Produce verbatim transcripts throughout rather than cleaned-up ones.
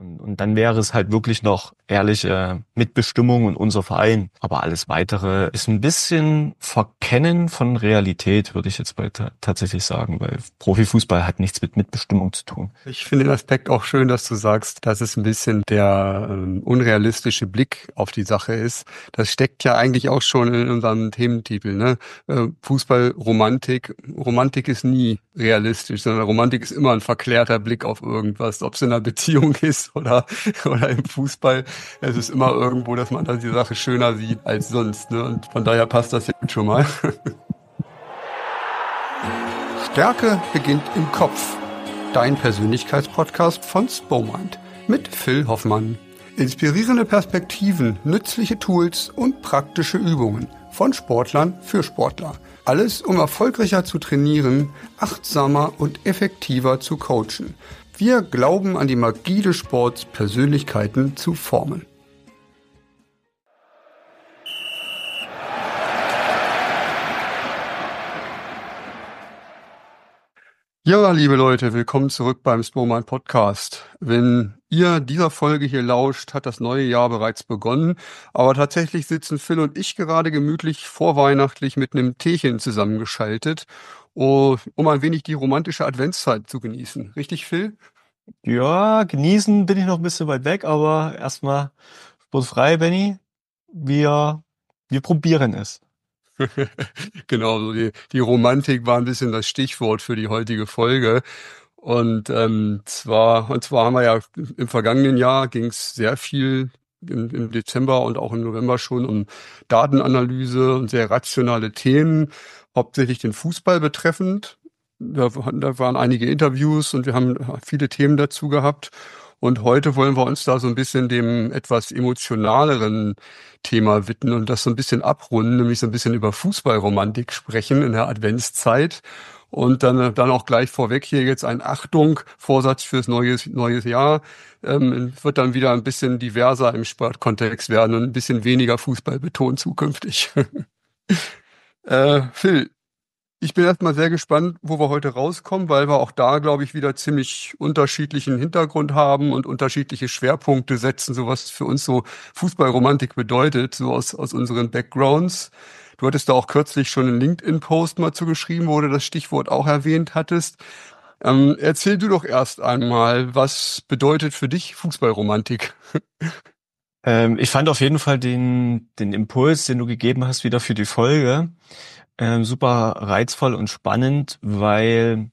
Und, und dann wäre es halt wirklich noch ehrliche Mitbestimmung und unser Verein. Aber alles Weitere ist ein bisschen Verkennen von Realität, würde ich jetzt bei ta- tatsächlich sagen, weil Profifußball hat nichts mit Mitbestimmung zu tun. Ich finde den Aspekt auch schön, dass du sagst, dass es ein bisschen der ähm, unrealistische Blick auf die Sache ist. Das steckt ja eigentlich auch schon in unserem Thementitel, ne? Äh, Fußball, Romantik. Romantik ist nie realistisch, sondern Romantik ist immer ein verklärter Blick auf irgendwas, ob es in einer Beziehung ist oder, oder im Fußball. Es ist immer irgendwo, dass man da die Sache schöner sieht als sonst, ne? Und von daher passt das jetzt schon mal. Stärke beginnt im Kopf. Dein Persönlichkeitspodcast von Spomind mit Phil Hoffmann. Inspirierende Perspektiven, nützliche Tools und praktische Übungen von Sportlern für Sportler. Alles, um erfolgreicher zu trainieren, achtsamer und effektiver zu coachen. Wir glauben an die Magie des Sports, Persönlichkeiten zu formen. Ja, liebe Leute, willkommen zurück beim Spomind Podcast. Wenn ihr dieser Folge hier lauscht, hat das neue Jahr bereits begonnen. Aber tatsächlich sitzen Phil und ich gerade gemütlich vorweihnachtlich mit einem Teechen zusammengeschaltet, um ein wenig die romantische Adventszeit zu genießen. Richtig, Phil? Ja, genießen bin ich noch ein bisschen weit weg, aber erstmal sportfrei, Benny. Wir, wir probieren es. Genau, so die, die Romantik war ein bisschen das Stichwort für die heutige Folge. Und ähm, zwar, und zwar haben wir ja im vergangenen Jahr ging es sehr viel im, im Dezember und auch im November schon um Datenanalyse und sehr rationale Themen, hauptsächlich den Fußball betreffend. Da, da waren einige Interviews und wir haben viele Themen dazu gehabt. Und heute wollen wir uns da so ein bisschen dem etwas emotionaleren Thema widmen und das so ein bisschen abrunden, nämlich so ein bisschen über Fußballromantik sprechen in der Adventszeit. Und dann, dann auch gleich vorweg hier jetzt ein Achtung, Vorsatz fürs neues, neues Jahr. Ähm, wird dann wieder ein bisschen diverser im Sportkontext werden und ein bisschen weniger Fußball betont zukünftig. äh, Phil, ich bin erstmal sehr gespannt, wo wir heute rauskommen, weil wir auch da, glaube ich, wieder ziemlich unterschiedlichen Hintergrund haben und unterschiedliche Schwerpunkte setzen, so was für uns so Fußballromantik bedeutet, so aus, aus unseren Backgrounds. Du hattest da auch kürzlich schon einen LinkedIn-Post mal zugeschrieben, wo du das Stichwort auch erwähnt hattest. Ähm, erzähl du doch erst einmal, was bedeutet für dich Fußballromantik? Ähm, ich fand auf jeden Fall den, den Impuls, den du gegeben hast, wieder für die Folge, ähm, super reizvoll und spannend, weil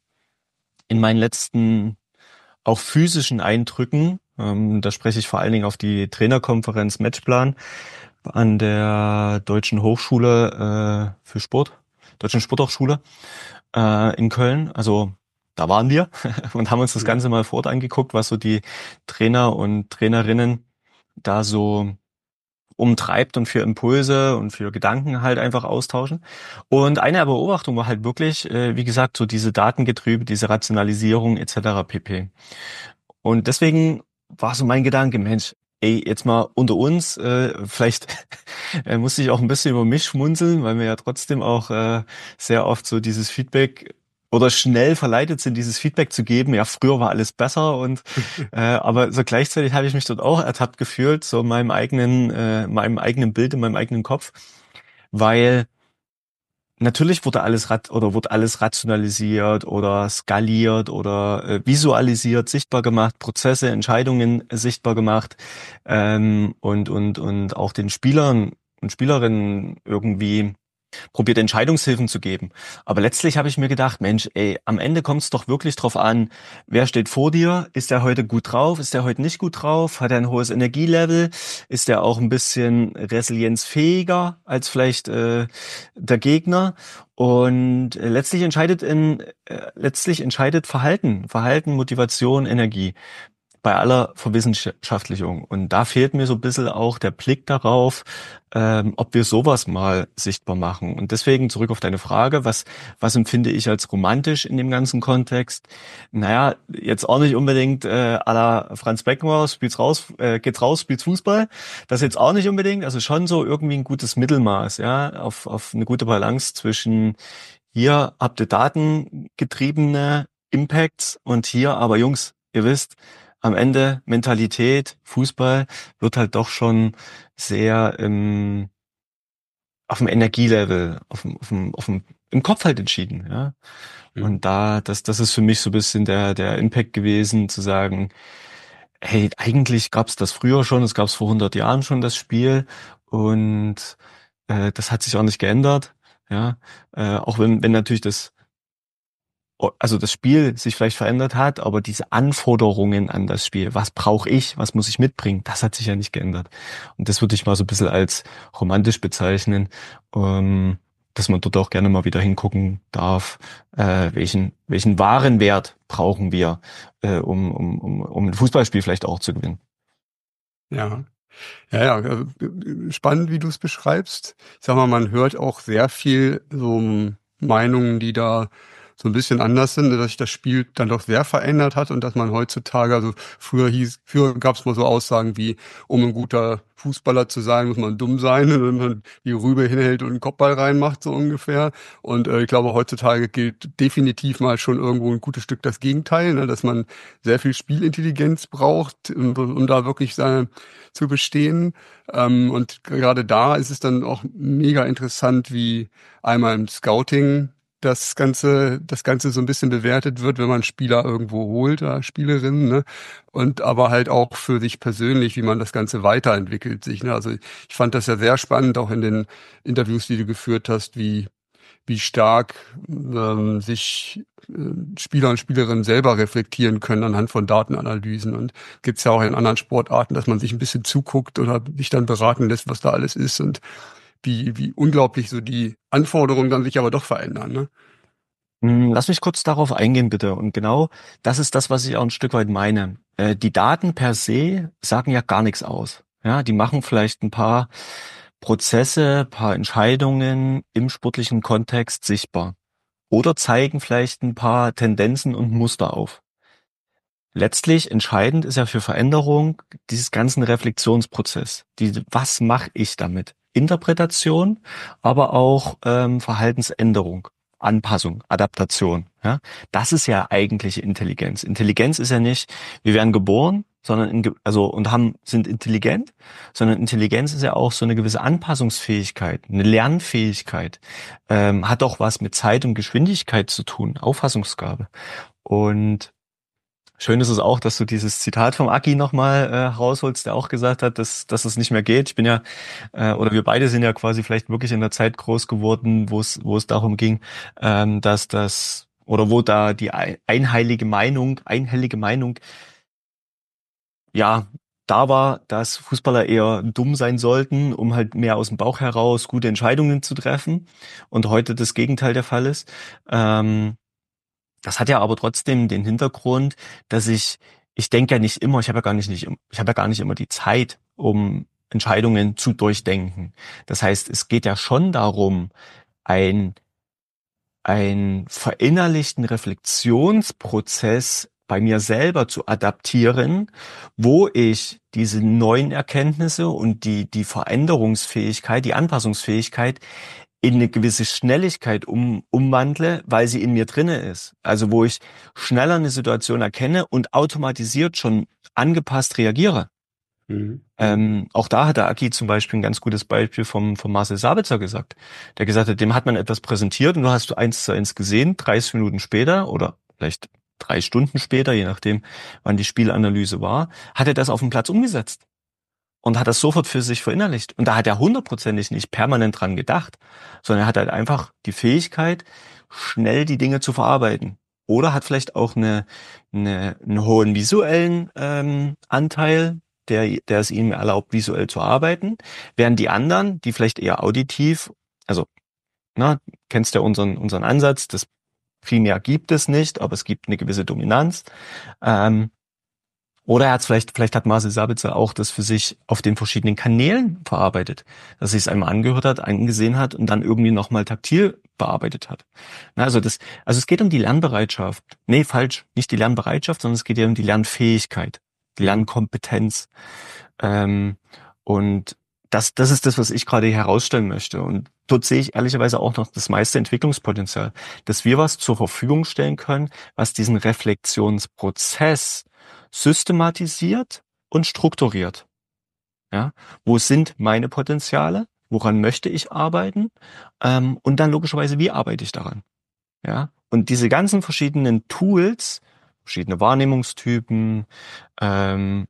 in meinen letzten auch physischen Eindrücken, ähm, da spreche ich vor allen Dingen auf die Trainerkonferenz Matchplan an der Deutschen Hochschule äh, für Sport, Deutschen Sporthochschule äh, in Köln. Also da waren wir und haben uns das Ganze mal vor Ort angeguckt, was so die Trainer und Trainerinnen da so umtreibt und für Impulse und für Gedanken halt einfach austauschen. Und eine Beobachtung war halt wirklich, äh, wie gesagt, so diese Datengetriebe, diese Rationalisierung et cetera pp. Und deswegen war so mein Gedanke, Mensch, ey, jetzt mal unter uns, äh, vielleicht äh, musste ich auch ein bisschen über mich schmunzeln, weil wir ja trotzdem auch äh, sehr oft so dieses Feedback oder schnell verleitet sind, dieses Feedback zu geben. Ja, früher war alles besser und äh, aber so gleichzeitig habe ich mich dort auch ertappt gefühlt, so in meinem eigenen, äh, meinem eigenen Bild, in meinem eigenen Kopf, weil natürlich wurde alles rat oder wurde alles rationalisiert oder skaliert oder äh, visualisiert, sichtbar gemacht, Prozesse, Entscheidungen sichtbar gemacht ähm, und und und auch den Spielern und Spielerinnen irgendwie probiert Entscheidungshilfen zu geben. Aber letztlich habe ich mir gedacht, Mensch, ey, am Ende kommt es doch wirklich drauf an, wer steht vor dir? Ist der heute gut drauf? Ist der heute nicht gut drauf? Hat er ein hohes Energielevel? Ist der auch ein bisschen resilienzfähiger als vielleicht äh, der Gegner? Und äh, letztlich entscheidet in äh, letztlich entscheidet Verhalten, Verhalten, Motivation, Energie bei aller Verwissenschaftlichung. Und da fehlt mir so ein bisschen auch der Blick darauf, ähm, ob wir sowas mal sichtbar machen. Und deswegen zurück auf deine Frage, was, was empfinde ich als romantisch in dem ganzen Kontext? Naja, jetzt auch nicht unbedingt äh, à la Franz Beckenbauer, spielt's raus, äh, geht's raus, spielt's Fußball. Das jetzt auch nicht unbedingt, also schon so irgendwie ein gutes Mittelmaß, ja, auf, auf eine gute Balance zwischen hier habt ihr datengetriebene Impacts und hier aber Jungs, ihr wisst, am Ende Mentalität, Fußball wird halt doch schon sehr im, auf dem Energielevel, auf dem, auf dem, auf dem, im Kopf halt entschieden, ja. Mhm. Und da, das, das ist für mich so ein bisschen der, der Impact gewesen, zu sagen, hey, eigentlich gab's das früher schon, es gab's vor hundert Jahren schon, das Spiel, und äh, das hat sich auch nicht geändert, ja. Äh, auch wenn, wenn natürlich das also das Spiel sich vielleicht verändert hat, aber diese Anforderungen an das Spiel, was brauche ich, was muss ich mitbringen, das hat sich ja nicht geändert. Und das würde ich mal so ein bisschen als romantisch bezeichnen, ähm, dass man dort auch gerne mal wieder hingucken darf, äh, welchen, welchen wahren Wert brauchen wir, äh, um, um, um, um ein Fußballspiel vielleicht auch zu gewinnen. Ja. Ja, ja, also, äh, spannend, wie du es beschreibst. Ich sage mal, man hört auch sehr viel so hm, Meinungen, die da so ein bisschen anders sind, dass sich das Spiel dann doch sehr verändert hat und dass man heutzutage, also früher hieß früher gab es mal so Aussagen wie: „Um ein guter Fußballer zu sein, muss man dumm sein", wenn man die Rübe hinhält und 'n Kopfball reinmacht, so ungefähr. Und, äh, ich glaube, heutzutage gilt definitiv mal schon irgendwo ein gutes Stück das Gegenteil, ne, dass man sehr viel Spielintelligenz braucht, um um da wirklich seine zu bestehen. Ähm, und gerade da ist es dann auch mega interessant, wie einmal im Scouting das Ganze, das Ganze so ein bisschen bewertet wird, wenn man Spieler irgendwo holt oder Spielerinnen, ne? Und aber halt auch für sich persönlich, wie man das Ganze weiterentwickelt sich, ne? Also, ich fand das ja sehr spannend, auch in den Interviews, die du geführt hast, wie wie stark ähm, sich äh, Spieler und Spielerinnen selber reflektieren können anhand von Datenanalysen. Und gibt's ja auch in anderen Sportarten, dass man sich ein bisschen zuguckt oder sich dann beraten lässt, was da alles ist und wie, wie unglaublich so die Anforderungen dann sich aber doch verändern. Ne? Hm, Lass mich kurz darauf eingehen, bitte. Und genau das ist das, was ich auch ein Stück weit meine. Äh, die Daten per se sagen ja gar nichts aus. Ja, die machen vielleicht ein paar Prozesse, paar Entscheidungen im sportlichen Kontext sichtbar oder zeigen vielleicht ein paar Tendenzen und Muster auf. Letztlich entscheidend ist ja für Veränderung dieses ganzen Reflexionsprozess. Die, was mache ich damit? Interpretation, aber auch ähm, Verhaltensänderung, Anpassung, Adaptation. Ja? Das ist ja eigentliche Intelligenz. Intelligenz ist ja nicht, wir werden geboren, sondern in, also und haben sind intelligent, sondern Intelligenz ist ja auch so eine gewisse Anpassungsfähigkeit, eine Lernfähigkeit, ähm, hat auch was mit Zeit und Geschwindigkeit zu tun, Auffassungsgabe. Und schön ist es auch, dass du dieses Zitat vom Aki nochmal äh, rausholst, der auch gesagt hat, dass, dass es nicht mehr geht. Ich bin ja, äh, oder wir beide sind ja quasi vielleicht wirklich in der Zeit groß geworden, wo es, wo es darum ging, ähm, dass das, oder wo da die ein- einheilige Meinung, einhellige Meinung, ja, da war, dass Fußballer eher dumm sein sollten, um halt mehr aus dem Bauch heraus gute Entscheidungen zu treffen. Und heute das Gegenteil der Fall ist. Ähm, Das hat ja aber trotzdem den Hintergrund, dass ich, ich denke ja nicht immer, ich habe ja gar nicht, nicht, ich habe ja gar nicht immer die Zeit, um Entscheidungen zu durchdenken. Das heißt, es geht ja schon darum, ein, ein verinnerlichten Reflexionsprozess bei mir selber zu adaptieren, wo ich diese neuen Erkenntnisse und die, die Veränderungsfähigkeit, die Anpassungsfähigkeit in eine gewisse Schnelligkeit um, umwandle, weil sie in mir drinne ist. Also wo ich schneller eine Situation erkenne und automatisiert schon angepasst reagiere. Mhm. Mhm. Ähm, auch da hat der Aki zum Beispiel ein ganz gutes Beispiel vom, vom Marcel Sabitzer gesagt. Der gesagt hat, dem hat man etwas präsentiert und du hast du eins zu eins gesehen, dreißig Minuten später oder vielleicht drei Stunden später, je nachdem, wann die Spielanalyse war, hat er das auf dem Platz umgesetzt und hat das sofort für sich verinnerlicht. Und da hat er hundertprozentig nicht permanent dran gedacht, sondern er hat halt einfach die Fähigkeit, schnell die Dinge zu verarbeiten. Oder hat vielleicht auch eine, eine, einen hohen visuellen ähm, Anteil, der, der es ihm erlaubt, visuell zu arbeiten, während die anderen, die vielleicht eher auditiv, also na, kennst ja unseren, unseren Ansatz, das viel mehr gibt es nicht, aber es gibt eine gewisse Dominanz. Ähm, oder er hat vielleicht, vielleicht hat Marcel Sabitzer auch das für sich auf den verschiedenen Kanälen verarbeitet, dass er es einmal angehört hat, angesehen hat und dann irgendwie nochmal taktil bearbeitet hat. Na, also das, also es geht um die Lernbereitschaft. Nee, falsch, nicht die Lernbereitschaft, sondern es geht ja um die Lernfähigkeit, die Mhm. Lernkompetenz. Ähm, und das, das ist das, was ich gerade hier herausstellen möchte. Und dort sehe ich ehrlicherweise auch noch das meiste Entwicklungspotenzial, dass wir was zur Verfügung stellen können, was diesen Reflexionsprozess systematisiert und strukturiert. Ja, wo sind meine Potenziale? Woran möchte ich arbeiten? Ähm, und dann logischerweise, wie arbeite ich daran? Ja, und diese ganzen verschiedenen Tools, verschiedene Wahrnehmungstypen, ähm,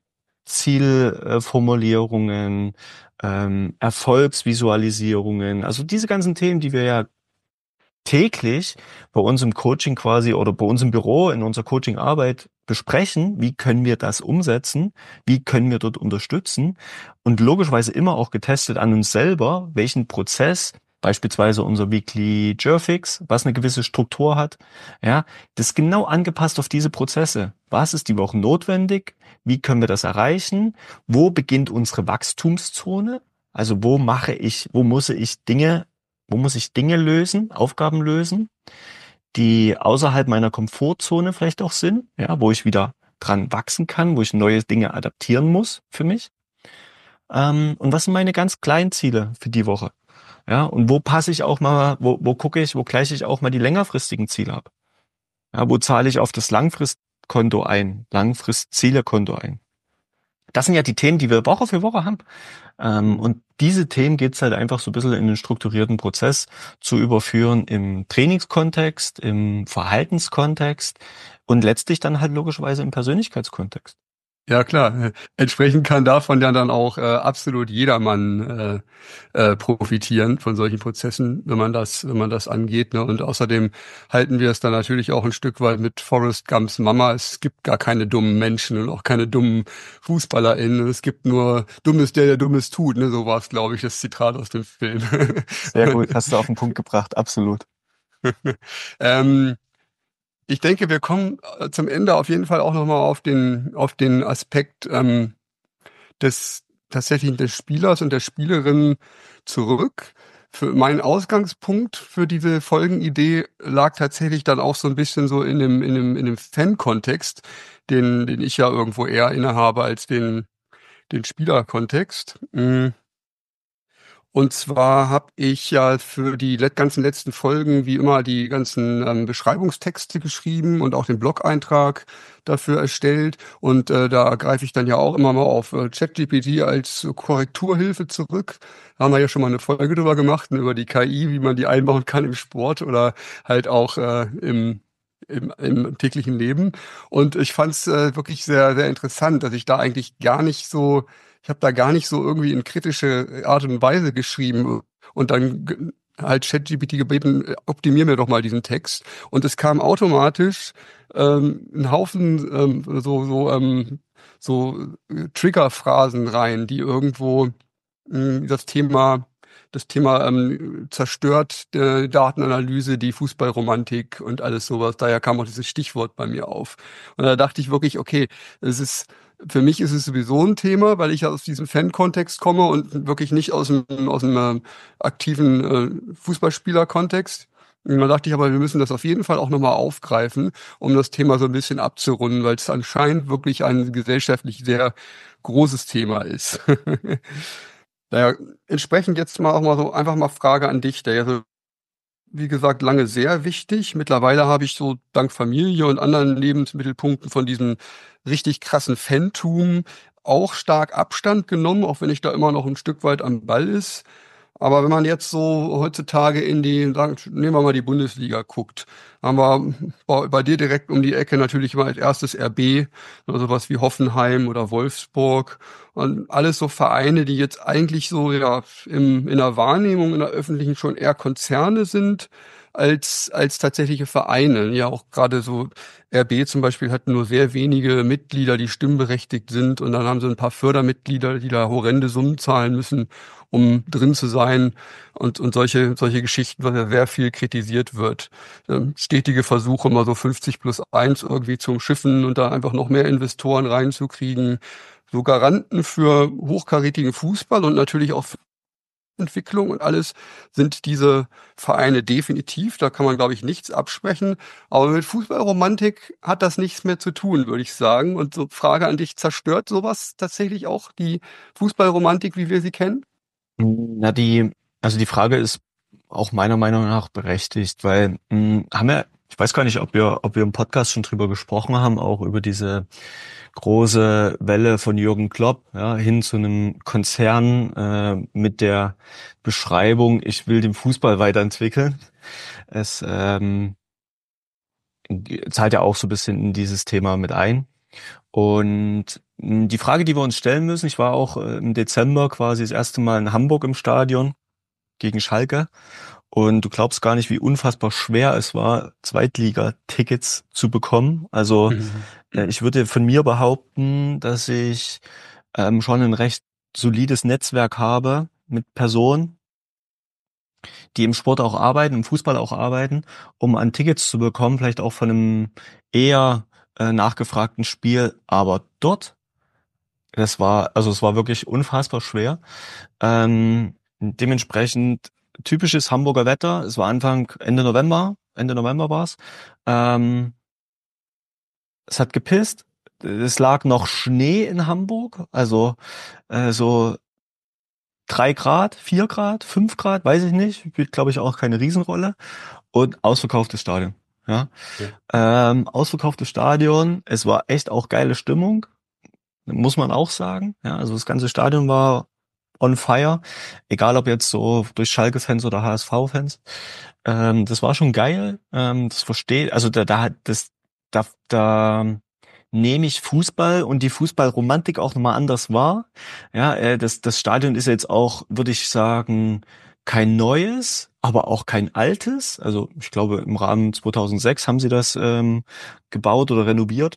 Zielformulierungen, ähm, Erfolgsvisualisierungen, also diese ganzen Themen, die wir ja täglich bei uns im Coaching quasi oder bei uns im Büro in unserer Coachingarbeit besprechen, wie können wir das umsetzen, wie können wir dort unterstützen und logischerweise immer auch getestet an uns selber, welchen Prozess, beispielsweise unser Weekly Jerfix, was eine gewisse Struktur hat, ja, das ist genau angepasst auf diese Prozesse. Was ist die Woche notwendig? Wie können wir das erreichen? Wo beginnt unsere Wachstumszone? Also wo mache ich, wo muss ich Dinge wo muss ich Dinge lösen, Aufgaben lösen, die außerhalb meiner Komfortzone vielleicht auch sind, ja, wo ich wieder dran wachsen kann, wo ich neue Dinge adaptieren muss für mich. Ähm, und was sind meine ganz kleinen Ziele für die Woche? Ja, und wo passe ich auch mal, wo, wo gucke ich, wo gleiche ich auch mal die längerfristigen Ziele ab? Ja, wo zahle ich auf das Langfristkonto ein, Langfristzielekonto ein? Das sind ja die Themen, die wir Woche für Woche haben. Ähm, und diese Themen geht's halt einfach so ein bisschen in den strukturierten Prozess zu überführen im Trainingskontext, im Verhaltenskontext und letztlich dann halt logischerweise im Persönlichkeitskontext. Ja klar, äh, entsprechend kann davon ja dann auch äh, absolut jedermann äh, äh, profitieren von solchen Prozessen, wenn man das, wenn man das angeht. Ne? Und außerdem halten wir es dann natürlich auch ein Stück weit mit Forrest Gumps Mama. Es gibt gar keine dummen Menschen und auch keine dummen FußballerInnen. Es gibt nur Dummes, der der Dummes tut. Ne? So war es, glaube ich, das Zitat aus dem Film. Sehr gut, hast du auf den Punkt gebracht, absolut. ähm, Ich denke, wir kommen äh, zum Ende auf jeden Fall auch nochmal auf den, auf den Aspekt ähm, des tatsächlich des Spielers und der Spielerin zurück. Für meinen Ausgangspunkt für diese Folgenidee lag tatsächlich dann auch so ein bisschen so in dem, in dem, in dem Fan-Kontext, den, den ich ja irgendwo eher innehabe als den, den Spielerkontext. Mm. Und zwar habe ich ja für die let ganzen letzten Folgen wie immer die ganzen ähm, Beschreibungstexte geschrieben und auch den Blog-Eintrag dafür erstellt. Und äh, da greife ich dann ja auch immer mal auf äh, ChatGPT als Korrekturhilfe zurück. Da haben wir ja schon mal eine Folge drüber gemacht, ne, über die K I, wie man die einbauen kann im Sport oder halt auch äh, im im, im täglichen Leben. Und ich fand es äh, wirklich sehr, sehr interessant, dass ich da eigentlich gar nicht so ich habe da gar nicht so irgendwie in kritische Art und Weise geschrieben und dann ge- halt ChatGPT gebeten, äh, optimier mir doch mal diesen Text. Und es kam automatisch ähm, ein Haufen ähm, so so ähm, so äh, Triggerphrasen rein, die irgendwo mh, das Thema das Thema ähm, zerstört äh, Datenanalyse, die Fußballromantik und alles sowas. Daher kam auch dieses Stichwort bei mir auf. Und da dachte ich wirklich, okay, es ist für mich ist es sowieso ein Thema, weil ich ja aus diesem Fan-Kontext komme und wirklich nicht aus dem, aus dem äh, aktiven äh, Fußballspieler-Kontext. Und da dachte ich aber, wir müssen das auf jeden Fall auch nochmal aufgreifen, um das Thema so ein bisschen abzurunden, weil es anscheinend wirklich ein gesellschaftlich sehr großes Thema ist. Daher entsprechend jetzt mal auch mal so einfach mal Frage an dich, der ja so wie gesagt, lange sehr wichtig. Mittlerweile habe ich so dank Familie und anderen Lebensmittelpunkten von diesem richtig krassen Fantum auch stark Abstand genommen, auch wenn ich da immer noch ein Stück weit am Ball ist. Aber wenn man jetzt so heutzutage in die, sagen, nehmen wir mal die Bundesliga guckt, haben wir bei, bei dir direkt um die Ecke natürlich immer als erstes R B, also sowas wie Hoffenheim oder Wolfsburg und alles so Vereine, die jetzt eigentlich so ja im, in der Wahrnehmung in der öffentlichen schon eher Konzerne sind als als tatsächliche Vereine. Ja, auch gerade so R B zum Beispiel hat nur sehr wenige Mitglieder, die stimmberechtigt sind und dann haben sie ein paar Fördermitglieder, die da horrende Summen zahlen müssen, um drin zu sein und, und solche, solche Geschichten, was ja sehr viel kritisiert wird. Ähm, stetige Versuche, mal so fünfzig plus eins irgendwie zu umschiffen und da einfach noch mehr Investoren reinzukriegen. So Garanten für hochkarätigen Fußball und natürlich auch für Entwicklung und alles sind diese Vereine definitiv. Da kann man, glaube ich, nichts absprechen. Aber mit Fußballromantik hat das nichts mehr zu tun, würde ich sagen. Und so Frage an dich, zerstört sowas tatsächlich auch die Fußballromantik, wie wir sie kennen? Na, die, also die Frage ist auch meiner Meinung nach berechtigt, weil mh, haben wir Ich weiß gar nicht, ob wir, ob wir im Podcast schon drüber gesprochen haben, auch über diese große Welle von Jürgen Klopp, ja, hin zu einem Konzern äh, mit der Beschreibung, ich will den Fußball weiterentwickeln. Es ähm, zahlt ja auch so ein bisschen in dieses Thema mit ein. Und mh, die Frage, die wir uns stellen müssen, ich war auch äh, im Dezember quasi das erste Mal in Hamburg im Stadion gegen Schalke. Und du glaubst gar nicht, wie unfassbar schwer es war, Zweitliga-Tickets zu bekommen. Also Mhm. äh, ich würde von mir behaupten, dass ich ähm, schon ein recht solides Netzwerk habe mit Personen, die im Sport auch arbeiten, im Fußball auch arbeiten, um an Tickets zu bekommen, vielleicht auch von einem eher äh, nachgefragten Spiel. Aber dort, das war, also es war wirklich unfassbar schwer. Ähm, dementsprechend typisches Hamburger Wetter. Es war Anfang, Ende November, Ende November war's. Ähm, es hat gepisst. Es lag noch Schnee in Hamburg, also äh, so drei Grad, vier Grad, fünf Grad, weiß ich nicht. Spielt, glaube ich, auch keine Riesenrolle. Und ausverkauftes Stadion. Ja, Ja. ähm, ausverkauftes Stadion. Es war echt auch geile Stimmung, muss man auch sagen. Ja, also das ganze Stadion war on fire, egal ob jetzt so durch Schalke-Fans oder H S V-Fans. Ähm, das war schon geil. Ähm, das versteht, also da, da, das, da, da nehme ich Fußball und die Fußballromantik auch nochmal anders wahr. Ja, äh, das, das Stadion ist jetzt auch, würde ich sagen, kein neues, aber auch kein altes. Also ich glaube, im Rahmen zweitausendsechs haben sie das ähm, gebaut oder renoviert.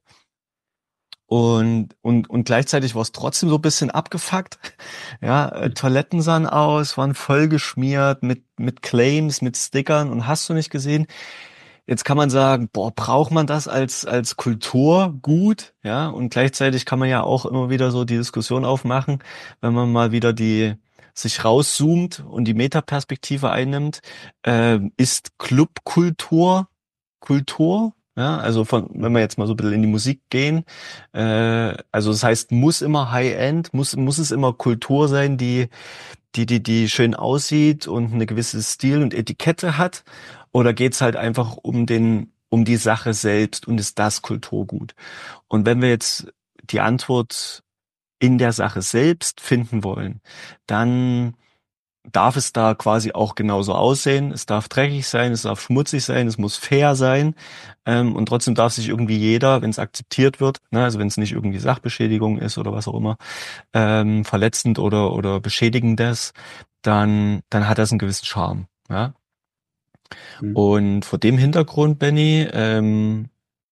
Und, und, und gleichzeitig war es trotzdem so ein bisschen abgefuckt. Ja, äh, Toiletten sahen aus, waren vollgeschmiert mit, mit Claims, mit Stickern und hast du nicht gesehen. Jetzt kann man sagen, boah, braucht man das als, als Kulturgut? Ja, und gleichzeitig kann man ja auch immer wieder so die Diskussion aufmachen, wenn man mal wieder die, sich rauszoomt und die Metaperspektive einnimmt, äh, ist Clubkultur Kultur? Ja, also von, wenn wir jetzt mal so ein bisschen in die Musik gehen, äh, also das heißt, muss immer High-End, muss, muss es immer Kultur sein, die, die, die, die schön aussieht und eine gewisse Stil und Etikette hat? Oder geht's halt einfach um den, um die Sache selbst und ist das Kulturgut? Und wenn wir jetzt die Antwort in der Sache selbst finden wollen, dann darf es da quasi auch genauso aussehen. Es darf dreckig sein, es darf schmutzig sein, es muss fair sein. Ähm, und trotzdem darf sich irgendwie jeder, wenn es akzeptiert wird, ne, also wenn es nicht irgendwie Sachbeschädigung ist oder was auch immer, ähm, verletzend oder, oder beschädigendes, dann, dann hat das einen gewissen Charme. Ja? Mhm. Und vor dem Hintergrund, Benny, ähm,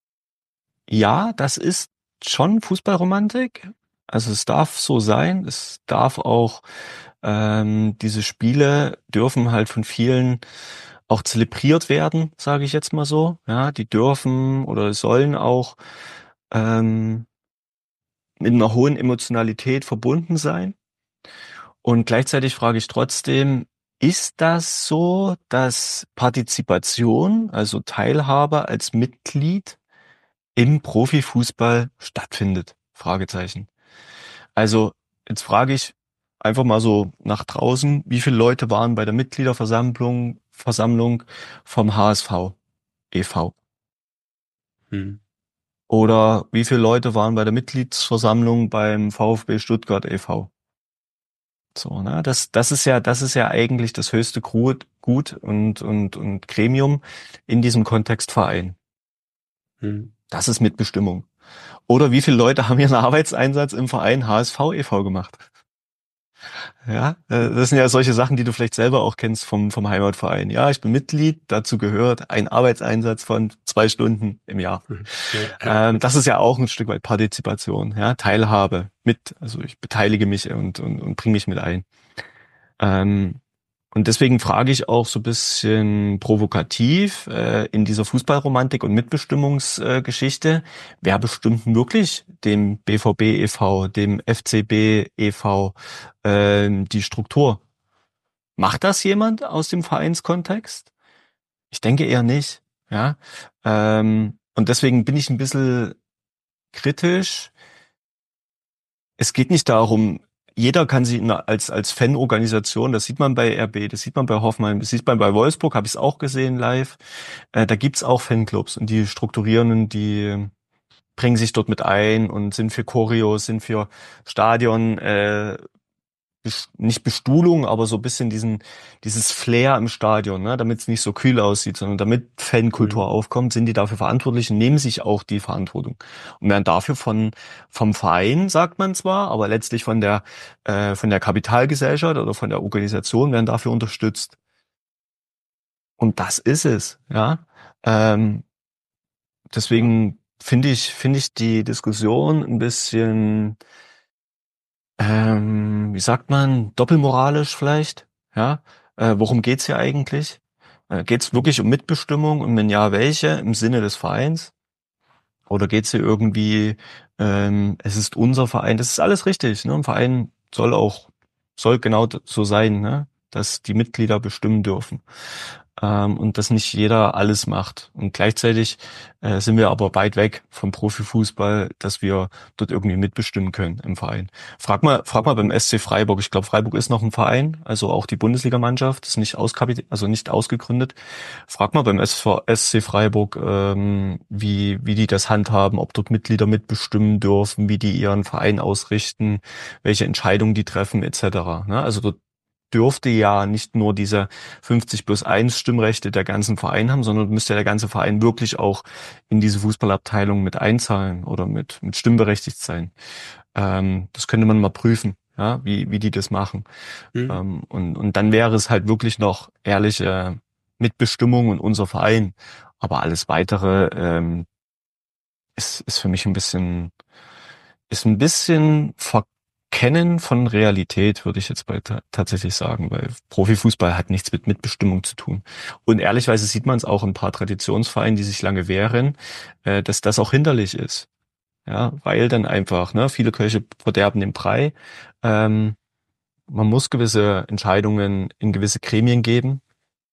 ja, das ist schon Fußballromantik. Also es darf so sein. Es darf auch, ähm, diese Spiele dürfen halt von vielen auch zelebriert werden, sage ich jetzt mal so. Ja, die dürfen oder sollen auch ähm, mit einer hohen Emotionalität verbunden sein. Und gleichzeitig frage ich trotzdem, ist das so, dass Partizipation, also Teilhabe als Mitglied im Profifußball stattfindet? Fragezeichen. Also, jetzt frage ich einfach mal so nach draußen, wie viele Leute waren bei der Mitgliederversammlung Versammlung vom H S V e V? Mhm. Oder wie viele Leute waren bei der Mitgliedsversammlung beim VfB Stuttgart e V? So, ne? Das, das ist ja, das ist ja eigentlich das höchste Gut, Gut und, und, und Gremium in diesem Kontext Verein. Mhm. Das ist Mitbestimmung. Oder wie viele Leute haben ihren Arbeitseinsatz im Verein H S V e V gemacht? Ja, äh, das sind ja solche Sachen, die du vielleicht selber auch kennst vom, vom Heimatverein. Ja, ich bin Mitglied, dazu gehört ein Arbeitseinsatz von zwei Stunden im Jahr. Mhm. Ja, ja. Ähm, das ist ja auch ein Stück weit Partizipation, ja, Teilhabe mit, also ich beteilige mich und, und, und bringe mich mit ein. Ähm, und deswegen frage ich auch so ein bisschen provokativ äh, in dieser Fußballromantik und Mitbestimmungsgeschichte, wer bestimmt denn wirklich dem B V B e V, dem F C B e V ähm, die Struktur? Macht das jemand aus dem Vereinskontext? Ich denke eher nicht. Ja, ähm, und deswegen bin ich ein bisschen kritisch. Es geht nicht darum, jeder kann sich in, als als Fanorganisation, das sieht man bei R B, das sieht man bei Hoffenheim, das sieht man bei Wolfsburg, habe ich es auch gesehen live. Äh, da gibt's auch Fanclubs und die strukturieren und die bringen sich dort mit ein und sind für Choreos, sind für Stadion, äh, bes- nicht Bestuhlung, aber so ein bisschen diesen, dieses Flair im Stadion, ne, damit es nicht so kühl aussieht, sondern damit Mhm. Fankultur aufkommt, sind die dafür verantwortlich und nehmen sich auch die Verantwortung und werden dafür von vom Verein, sagt man zwar, aber letztlich von der äh, von der Kapitalgesellschaft oder von der Organisation werden dafür unterstützt. Und das ist es, ja. Ähm, Ja. deswegen finde ich finde ich die Diskussion ein bisschen ähm, wie sagt man, doppelmoralisch vielleicht, ja. Äh, worum geht's hier eigentlich? Äh, geht's wirklich um Mitbestimmung und wenn ja, welche im Sinne des Vereins? Oder geht's hier irgendwie, ähm, es ist unser Verein? Das ist alles richtig, ne? Ein Verein soll auch, soll genau d- so sein, ne? Dass die Mitglieder bestimmen dürfen. Ähm, und dass nicht jeder alles macht. Und gleichzeitig äh, sind wir aber weit weg vom Profifußball, dass wir dort irgendwie mitbestimmen können im Verein. Frag mal, frag mal beim S C Freiburg. Ich glaube, Freiburg ist noch ein Verein, also auch die Bundesligamannschaft ist nicht auskapit also nicht ausgegründet. Frag mal beim S V S C Freiburg, ähm, wie wie die das handhaben, ob dort Mitglieder mitbestimmen dürfen, wie die ihren Verein ausrichten, welche Entscheidungen die treffen, et cetera. Ne? Also dort dürfte ja nicht nur diese fünfzig plus eins Stimmrechte der ganzen Verein haben, sondern müsste ja der ganze Verein wirklich auch in diese Fußballabteilung mit einzahlen oder mit, mit stimmberechtigt sein. Ähm, das könnte man mal prüfen, ja, wie, wie die das machen. Mhm. Ähm, und, und dann wäre es halt wirklich noch ehrliche Mitbestimmung und unser Verein. Aber alles weitere ähm, ist, ist für mich ein bisschen ist ein bisschen Verkennen von Realität, würde ich jetzt bei ta tatsächlich sagen, weil Profifußball hat nichts mit Mitbestimmung zu tun. Und ehrlichweise sieht man es auch in ein paar Traditionsvereinen, die sich lange wehren, äh, dass das auch hinderlich ist. Ja, weil dann einfach, ne, viele Köche verderben den Brei. Ähm, man muss gewisse Entscheidungen in gewisse Gremien geben.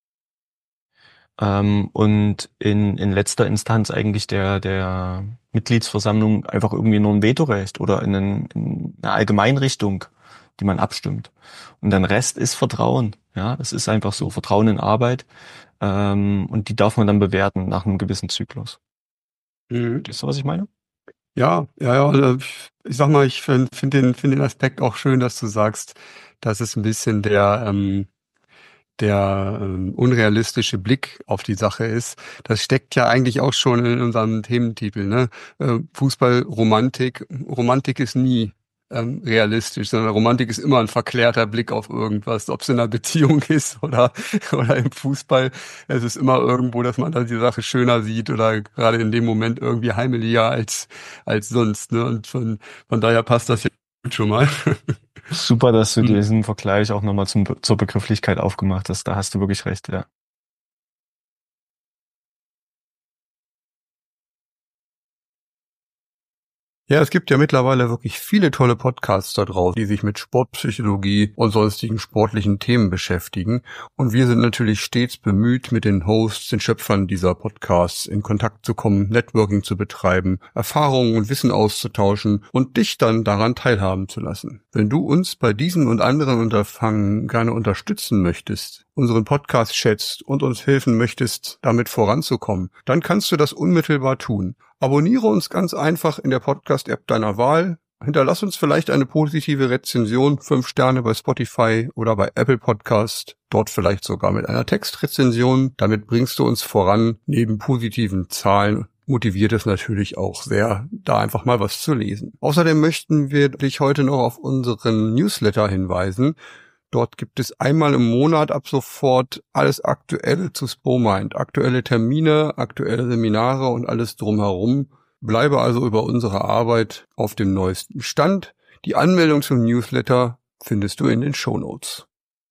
Ähm, und in, in letzter Instanz eigentlich der, der Mitgliedsversammlung einfach irgendwie nur ein Vetorecht oder in, einen, in eine Allgemeinrichtung, die man abstimmt. Und dann Rest ist Vertrauen. Ja, es ist einfach so. Vertrauen in Arbeit. Ähm, und die darf man dann bewerten nach einem gewissen Zyklus. Mhm. Verstehst du, was ich meine? Ja, ja, ja, also ich ich sage mal, ich finde find den, find den Aspekt auch schön, dass du sagst, dass es ein bisschen der, ähm, der ähm, unrealistische Blick auf die Sache ist. Das steckt ja eigentlich auch schon in unserem Thementitel, ne? Äh, Fußball, Romantik. Romantik ist nie ähm, realistisch, sondern Romantik ist immer ein verklärter Blick auf irgendwas, ob es in einer Beziehung ist oder, oder im Fußball. Es ist immer irgendwo, dass man da die Sache schöner sieht oder gerade in dem Moment irgendwie heimeliger als, als sonst. Ne? Und von, von daher passt das ja schon mal. Super, dass du Hm. diesen Vergleich auch nochmal zum, zur Begrifflichkeit aufgemacht hast. Da hast du wirklich recht, ja. Ja, es gibt ja mittlerweile wirklich viele tolle Podcasts da draußen, die sich mit Sportpsychologie und sonstigen sportlichen Themen beschäftigen. Und wir sind natürlich stets bemüht, mit den Hosts, den Schöpfern dieser Podcasts in Kontakt zu kommen, Networking zu betreiben, Erfahrungen und Wissen auszutauschen und dich dann daran teilhaben zu lassen. Wenn du uns bei diesen und anderen Unterfangen gerne unterstützen möchtest, unseren Podcast schätzt und uns helfen möchtest, damit voranzukommen, dann kannst du das unmittelbar tun. Abonniere uns ganz einfach in der Podcast-App deiner Wahl. Hinterlass uns vielleicht eine positive Rezension, fünf Sterne bei Spotify oder bei Apple Podcast, dort vielleicht sogar mit einer Textrezension. Damit bringst du uns voran. Neben positiven Zahlen motiviert es natürlich auch sehr, da einfach mal was zu lesen. Außerdem möchten wir dich heute noch auf unseren Newsletter hinweisen. Dort gibt es einmal im Monat ab sofort alles Aktuelle zu SpoMind. Aktuelle Termine, aktuelle Seminare und alles drumherum. Bleibe also über unsere Arbeit auf dem neuesten Stand. Die Anmeldung zum Newsletter findest du in den Shownotes.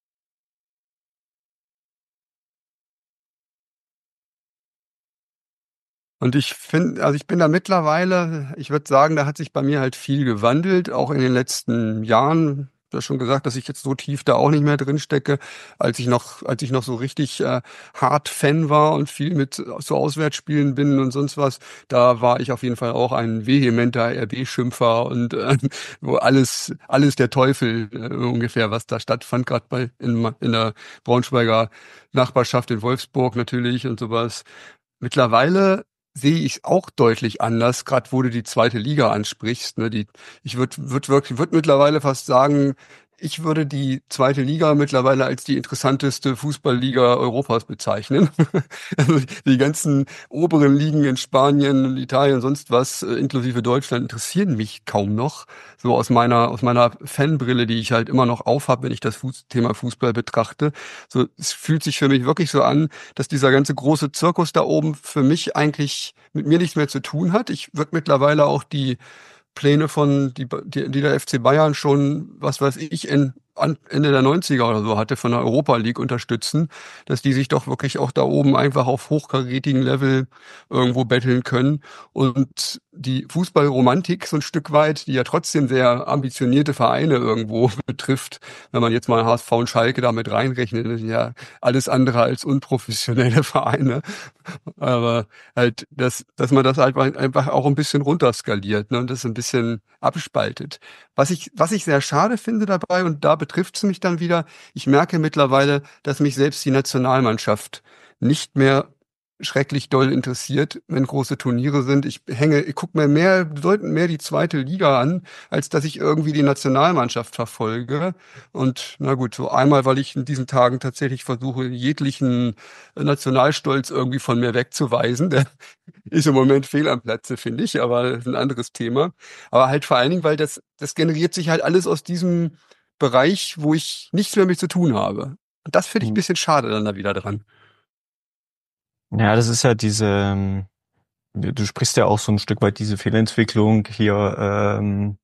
Und ich finde, also ich bin da mittlerweile, ich würde sagen, da hat sich bei mir halt viel gewandelt, auch in den letzten Jahren. ja schon gesagt, dass ich jetzt so tief da auch nicht mehr drin stecke. Als ich noch, als ich noch so richtig äh, hart Fan war und viel mit so Auswärtsspielen bin und sonst was, da war ich auf jeden Fall auch ein vehementer R B-Schimpfer und äh, wo alles, alles der Teufel äh, ungefähr, was da stattfand, gerade bei in, in der Braunschweiger Nachbarschaft in Wolfsburg natürlich und sowas. Mittlerweile sehe ich es auch deutlich anders, gerade wo du die zweite Liga ansprichst. Ne, die, ich würde würd wirklich, würd mittlerweile fast sagen, ich würde die zweite Liga mittlerweile als die interessanteste Fußballliga Europas bezeichnen. Also die ganzen oberen Ligen in Spanien, Italien, sonst was, äh, inklusive Deutschland, interessieren mich kaum noch. So aus meiner aus meiner Fanbrille, die ich halt immer noch aufhab, wenn ich das Fuß Thema Fußball betrachte. So, es fühlt sich für mich wirklich so an, dass dieser ganze große Zirkus da oben für mich eigentlich mit mir nichts mehr zu tun hat. Ich würde mittlerweile auch die Pläne von, die, die, die der F C Bayern schon, was weiß ich, in, an, Ende der neunziger oder so hatte, von der Europa League unterstützen, dass die sich doch wirklich auch da oben einfach auf hochkarätigen Level irgendwo betteln können. Und die Fußballromantik so ein Stück weit, die ja trotzdem sehr ambitionierte Vereine irgendwo betrifft, wenn man jetzt mal H S V und Schalke damit reinrechnet, das sind ja alles andere als unprofessionelle Vereine. Aber halt, dass, dass man das einfach, einfach auch ein bisschen runterskaliert, ne, und das ein bisschen abspaltet. Was ich, was ich sehr schade finde dabei, und da betrifft es mich dann wieder, ich merke mittlerweile, dass mich selbst die Nationalmannschaft nicht mehr schrecklich doll interessiert, wenn große Turniere sind. Ich hänge, ich gucke mir mehr, bedeutend mehr die zweite Liga an, als dass ich irgendwie die Nationalmannschaft verfolge. Und na gut, so einmal, weil ich in diesen Tagen tatsächlich versuche, jeglichen Nationalstolz irgendwie von mir wegzuweisen. Der ist im Moment fehl am Platze, finde ich, aber das ist ein anderes Thema. Aber halt vor allen Dingen, weil das, das generiert sich halt alles aus diesem Bereich, wo ich nichts mehr mit zu tun habe. Und das finde ich ein bisschen schade dann da wieder dran. Ja, das ist ja diese, ähm, du sprichst ja auch so ein Stück weit diese Fehlentwicklung hier ähm,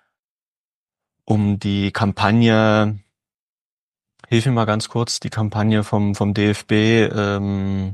um die Kampagne, hilf mir mal ganz kurz, die Kampagne vom vom D F B, ähm,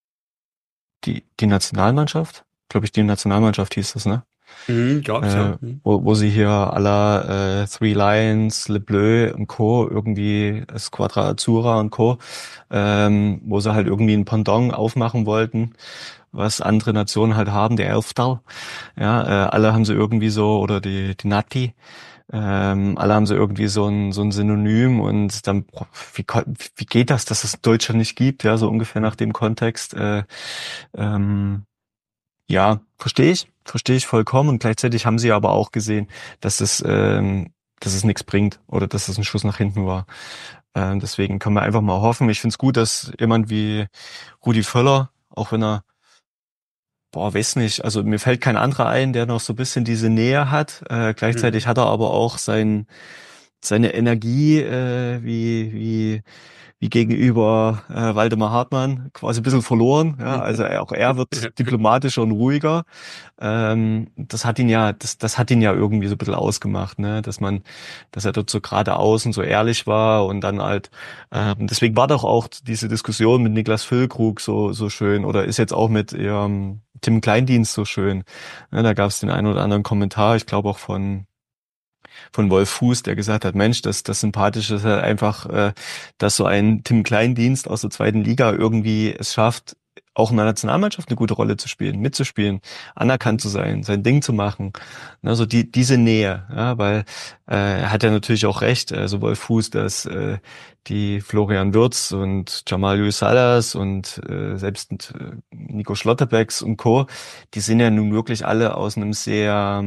die die Nationalmannschaft, glaube ich, die Nationalmannschaft hieß das, ne? Mhm, gab's, ja. Äh, Mhm. wo, wo sie hier à la äh, Three Lions, Le Bleu und Co. irgendwie Squadra Azzurra und Co. Ähm, wo sie halt irgendwie ein Pendant aufmachen wollten, was andere Nationen halt haben, der Elftal. Ja, äh, alle haben sie irgendwie so, oder die, die Nati, ähm, alle haben sie irgendwie so ein, so ein Synonym und dann, boah, wie, kon- wie geht das, dass es in Deutschland nicht gibt? Ja, so ungefähr nach dem Kontext. Äh, ähm, ja, verstehe ich, verstehe ich vollkommen und gleichzeitig haben sie aber auch gesehen, dass es, ähm, dass es nichts bringt oder dass es ein Schuss nach hinten war. Ähm, deswegen können wir einfach mal hoffen. Ich finde es gut, dass jemand wie Rudi Völler, auch wenn er, boah, weiß nicht, also mir fällt kein anderer ein, der noch so ein bisschen diese Nähe hat. Äh, gleichzeitig Mhm. hat er aber auch sein, seine Energie, äh, wie, wie wie gegenüber äh, Waldemar Hartmann quasi ein bisschen verloren. Ja, also er, auch er Ja. wird diplomatischer und ruhiger. Ähm, das hat ihn ja, das, das hat ihn ja irgendwie so ein bisschen ausgemacht, ne, dass man, dass er dort so geradeaus und so ehrlich war und dann halt, ähm, deswegen war doch auch diese Diskussion mit Niklas Füllkrug so so schön oder ist jetzt auch mit ähm, Tim Kleindienst so schön. Ne, da gab es den einen oder anderen Kommentar, ich glaube auch von von Wolf Fuß, der gesagt hat, Mensch, das, das Sympathische ist halt einfach, äh, dass so ein Tim Kleindienst aus der zweiten Liga irgendwie es schafft, auch in der Nationalmannschaft eine gute Rolle zu spielen, mitzuspielen, anerkannt zu sein, sein Ding zu machen. Also die, diese Nähe, ja, weil äh, er hat ja natürlich auch recht, also Wolf Fuß, dass äh, die Florian Wirtz und Jamal Lewis Salas und äh, selbst äh, Nico Schlotterbecks und Co., die sind ja nun wirklich alle aus einem sehr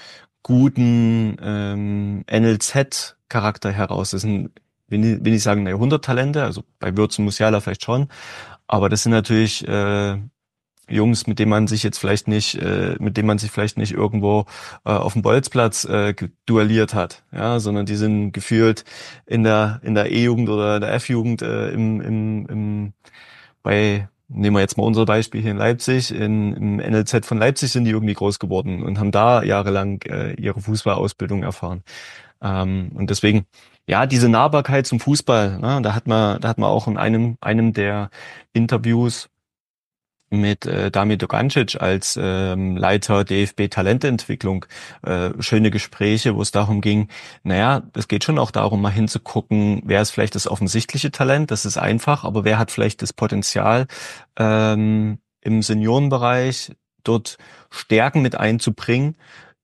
guten ähm, N L Z-Charakter heraus. Das sind, will ich, will ich sagen, Jahrhunderttalente, also bei Würz und Musiala vielleicht schon, aber das sind natürlich äh, Jungs, mit denen man sich jetzt vielleicht nicht, äh, mit denen man sich vielleicht nicht irgendwo äh, auf dem Bolzplatz äh, duelliert hat, ja, sondern die sind gefühlt in der in der E-Jugend oder der F-Jugend äh, im, im, im bei Nehmen wir jetzt mal unser Beispiel hier in Leipzig. In, Im N L Z von Leipzig sind die irgendwie groß geworden und haben da jahrelang äh, ihre Fußballausbildung erfahren. Ähm, und deswegen, ja, diese Nahbarkeit zum Fußball, ne, da hat man, da hat man auch in einem, einem der Interviews mit äh, Damir Dogancic als ähm, Leiter D F B Talenteentwicklung äh, schöne Gespräche, wo es darum ging, naja, es geht schon auch darum, mal hinzugucken, wer ist vielleicht das offensichtliche Talent, das ist einfach, aber wer hat vielleicht das Potenzial, ähm, im Seniorenbereich dort Stärken mit einzubringen,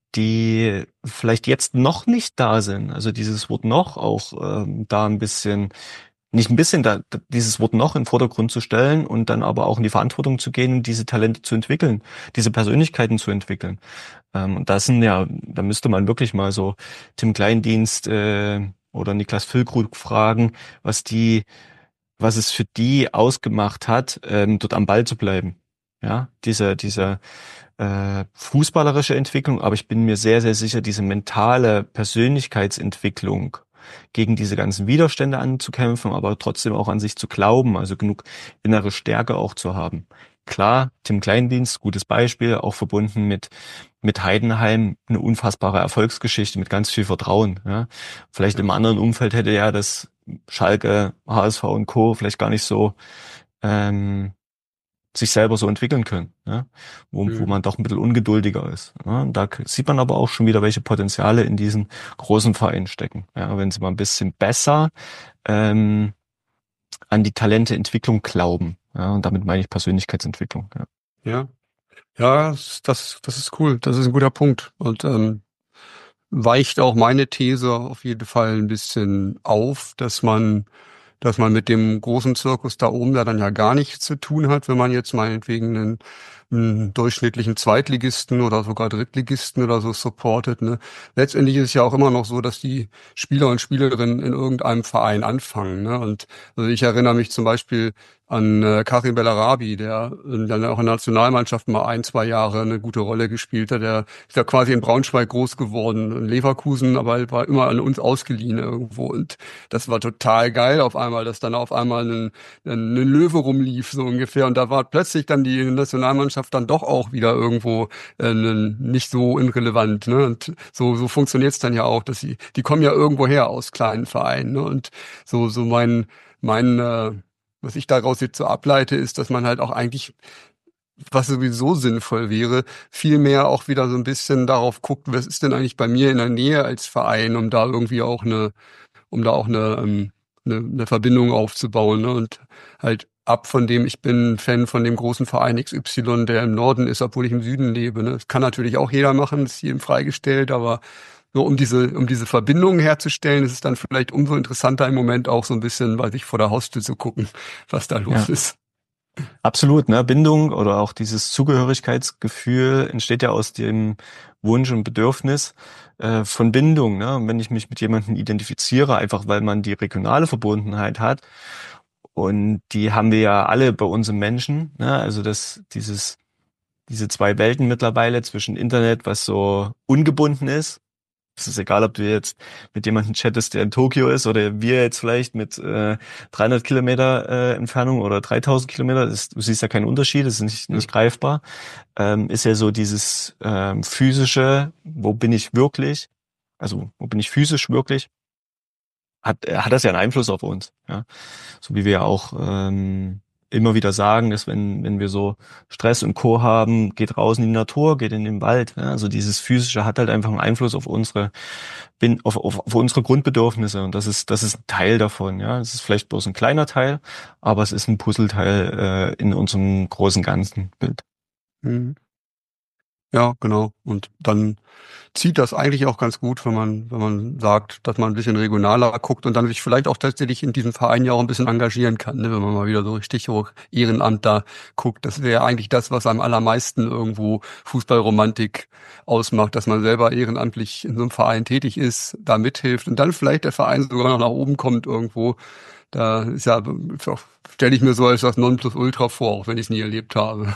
die vielleicht jetzt noch nicht da sind. Also dieses Wort noch auch ähm, da ein bisschen nicht ein bisschen da, dieses Wort noch in den Vordergrund zu stellen und dann aber auch in die Verantwortung zu gehen, diese Talente zu entwickeln, diese Persönlichkeiten zu entwickeln. Ähm, und das sind ja, da müsste man wirklich mal so Tim Kleindienst äh, oder Niklas Füllkrug fragen, was die, was es für die ausgemacht hat, ähm, dort am Ball zu bleiben. Ja, diese, diese äh, fußballerische Entwicklung, aber ich bin mir sehr, sehr sicher, diese mentale Persönlichkeitsentwicklung gegen diese ganzen Widerstände anzukämpfen, aber trotzdem auch an sich zu glauben, also genug innere Stärke auch zu haben. Klar, Tim Kleindienst, gutes Beispiel, auch verbunden mit mit Heidenheim, eine unfassbare Erfolgsgeschichte mit ganz viel Vertrauen. Ja. Vielleicht Ja. im anderen Umfeld hätte ja das Schalke, H S V und Co. vielleicht gar nicht so ähm, sich selber so entwickeln können, ja, wo, wo Mhm. man doch ein bisschen ungeduldiger ist. Ja. Da k- sieht man aber auch schon wieder, welche Potenziale in diesen großen Vereinen stecken. Ja, wenn sie mal ein bisschen besser ähm, an die Talenteentwicklung glauben. Ja, und damit meine ich Persönlichkeitsentwicklung. Ja. Ja, ja, das, das das ist cool. Das ist ein guter Punkt. Und ähm, weicht auch meine These auf jeden Fall ein bisschen auf, dass man dass man mit dem großen Zirkus da oben da dann ja gar nichts zu tun hat, wenn man jetzt meinetwegen einen, einen durchschnittlichen Zweitligisten oder sogar Drittligisten oder so supportet. Ne? Letztendlich ist es ja auch immer noch so, dass die Spieler und Spielerinnen in irgendeinem Verein anfangen. Ne? Und also ich erinnere mich zum Beispiel an äh, Karim Bellarabi, der äh, dann auch in der Nationalmannschaft mal ein, zwei Jahre eine gute Rolle gespielt hat. Der ist ja quasi in Braunschweig groß geworden, in Leverkusen, aber war immer an uns ausgeliehen irgendwo. Und das war total geil auf einmal, dass dann auf einmal ein, ein, ein Löwe rumlief, so ungefähr. Und da war plötzlich dann die Nationalmannschaft dann doch auch wieder irgendwo äh, nicht so irrelevant. Ne? Und so, so funktioniert's dann ja auch, dass sie, die kommen ja irgendwo her aus kleinen Vereinen. Ne? Und so, so mein, mein, äh, was ich daraus jetzt so ableite, ist, dass man halt auch eigentlich, was sowieso sinnvoll wäre, viel mehr auch wieder so ein bisschen darauf guckt, was ist denn eigentlich bei mir in der Nähe als Verein, um da irgendwie auch eine, um da auch eine, ähm, eine, eine Verbindung aufzubauen, ne? Und halt ab von dem, ich bin Fan von dem großen Verein X Y, der im Norden ist, obwohl ich im Süden lebe. Ne? Das kann natürlich auch jeder machen, das ist jedem freigestellt, aber so um diese, um diese Verbindungen herzustellen, ist es dann vielleicht umso interessanter im Moment auch so ein bisschen bei sich vor der Haustür zu gucken, was da los Ja. ist. Absolut, ne? Bindung oder auch dieses Zugehörigkeitsgefühl entsteht ja aus dem Wunsch und Bedürfnis äh, von Bindung, ne? Und wenn ich mich mit jemandem identifiziere, einfach weil man die regionale Verbundenheit hat, und die haben wir ja alle bei uns im Menschen, ne? Also das, dieses, diese zwei Welten mittlerweile zwischen Internet, was so ungebunden ist. Es ist egal, ob du jetzt mit jemandem chattest, der in Tokio ist, oder wir jetzt vielleicht mit äh, dreihundert Kilometer äh, Entfernung oder dreitausend Kilometer. Das, du siehst ja keinen Unterschied, das ist nicht, Ja. nicht greifbar. Ähm, ist ja so dieses ähm, physische, wo bin ich wirklich? Also wo bin ich physisch wirklich? Hat, äh, hat das ja einen Einfluss auf uns. Ja? So wie wir ja auch ähm, immer wieder sagen, dass wenn wenn wir so Stress und Co. haben, geht raus in die Natur, geht in den Wald. Ja? Also dieses Physische hat halt einfach einen Einfluss auf unsere bin auf, auf, auf unsere Grundbedürfnisse, und das ist das ist ein Teil davon. Ja, es ist vielleicht bloß ein kleiner Teil, aber es ist ein Puzzleteil äh, in unserem großen ganzen Bild. Mhm. Ja, genau. Und dann zieht das eigentlich auch ganz gut, wenn man, wenn man sagt, dass man ein bisschen regionaler guckt und dann sich vielleicht auch tatsächlich in diesem Verein ja auch ein bisschen engagieren kann, ne? Wenn man mal wieder so richtig hoch Ehrenamt da guckt. Das wäre eigentlich das, was am allermeisten irgendwo Fußballromantik ausmacht, dass man selber ehrenamtlich in so einem Verein tätig ist, da mithilft und dann vielleicht der Verein sogar noch nach oben kommt irgendwo. Da ist ja, stelle ich mir so als das Nonplusultra vor, auch wenn ich es nie erlebt habe.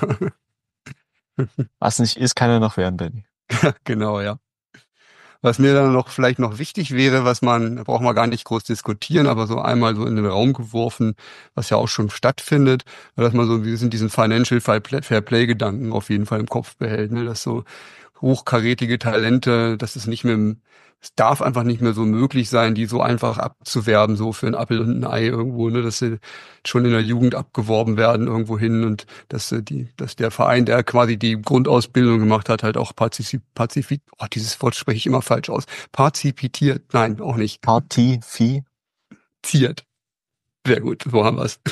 Was nicht ist, kann ja noch werden, Benny. Genau, ja. Was mir dann noch vielleicht noch wichtig wäre, was man, da brauchen wir gar nicht groß diskutieren, aber so einmal so in den Raum geworfen, was ja auch schon stattfindet, dass man so wir sind diesen Financial Fair Play Gedanken auf jeden Fall im Kopf behält, ne, dass so hochkarätige Talente, das ist nicht mehr, es darf einfach nicht mehr so möglich sein, die so einfach abzuwerben, so für ein Appel und ein Ei irgendwo, ne, dass sie schon in der Jugend abgeworben werden irgendwo hin und dass äh, die, dass der Verein, der quasi die Grundausbildung gemacht hat, halt auch pazifik, pazifik, oh, dieses Wort spreche ich immer falsch aus, partizipitiert, nein, auch nicht, Partifi. ziert. Sehr gut, so haben wir's.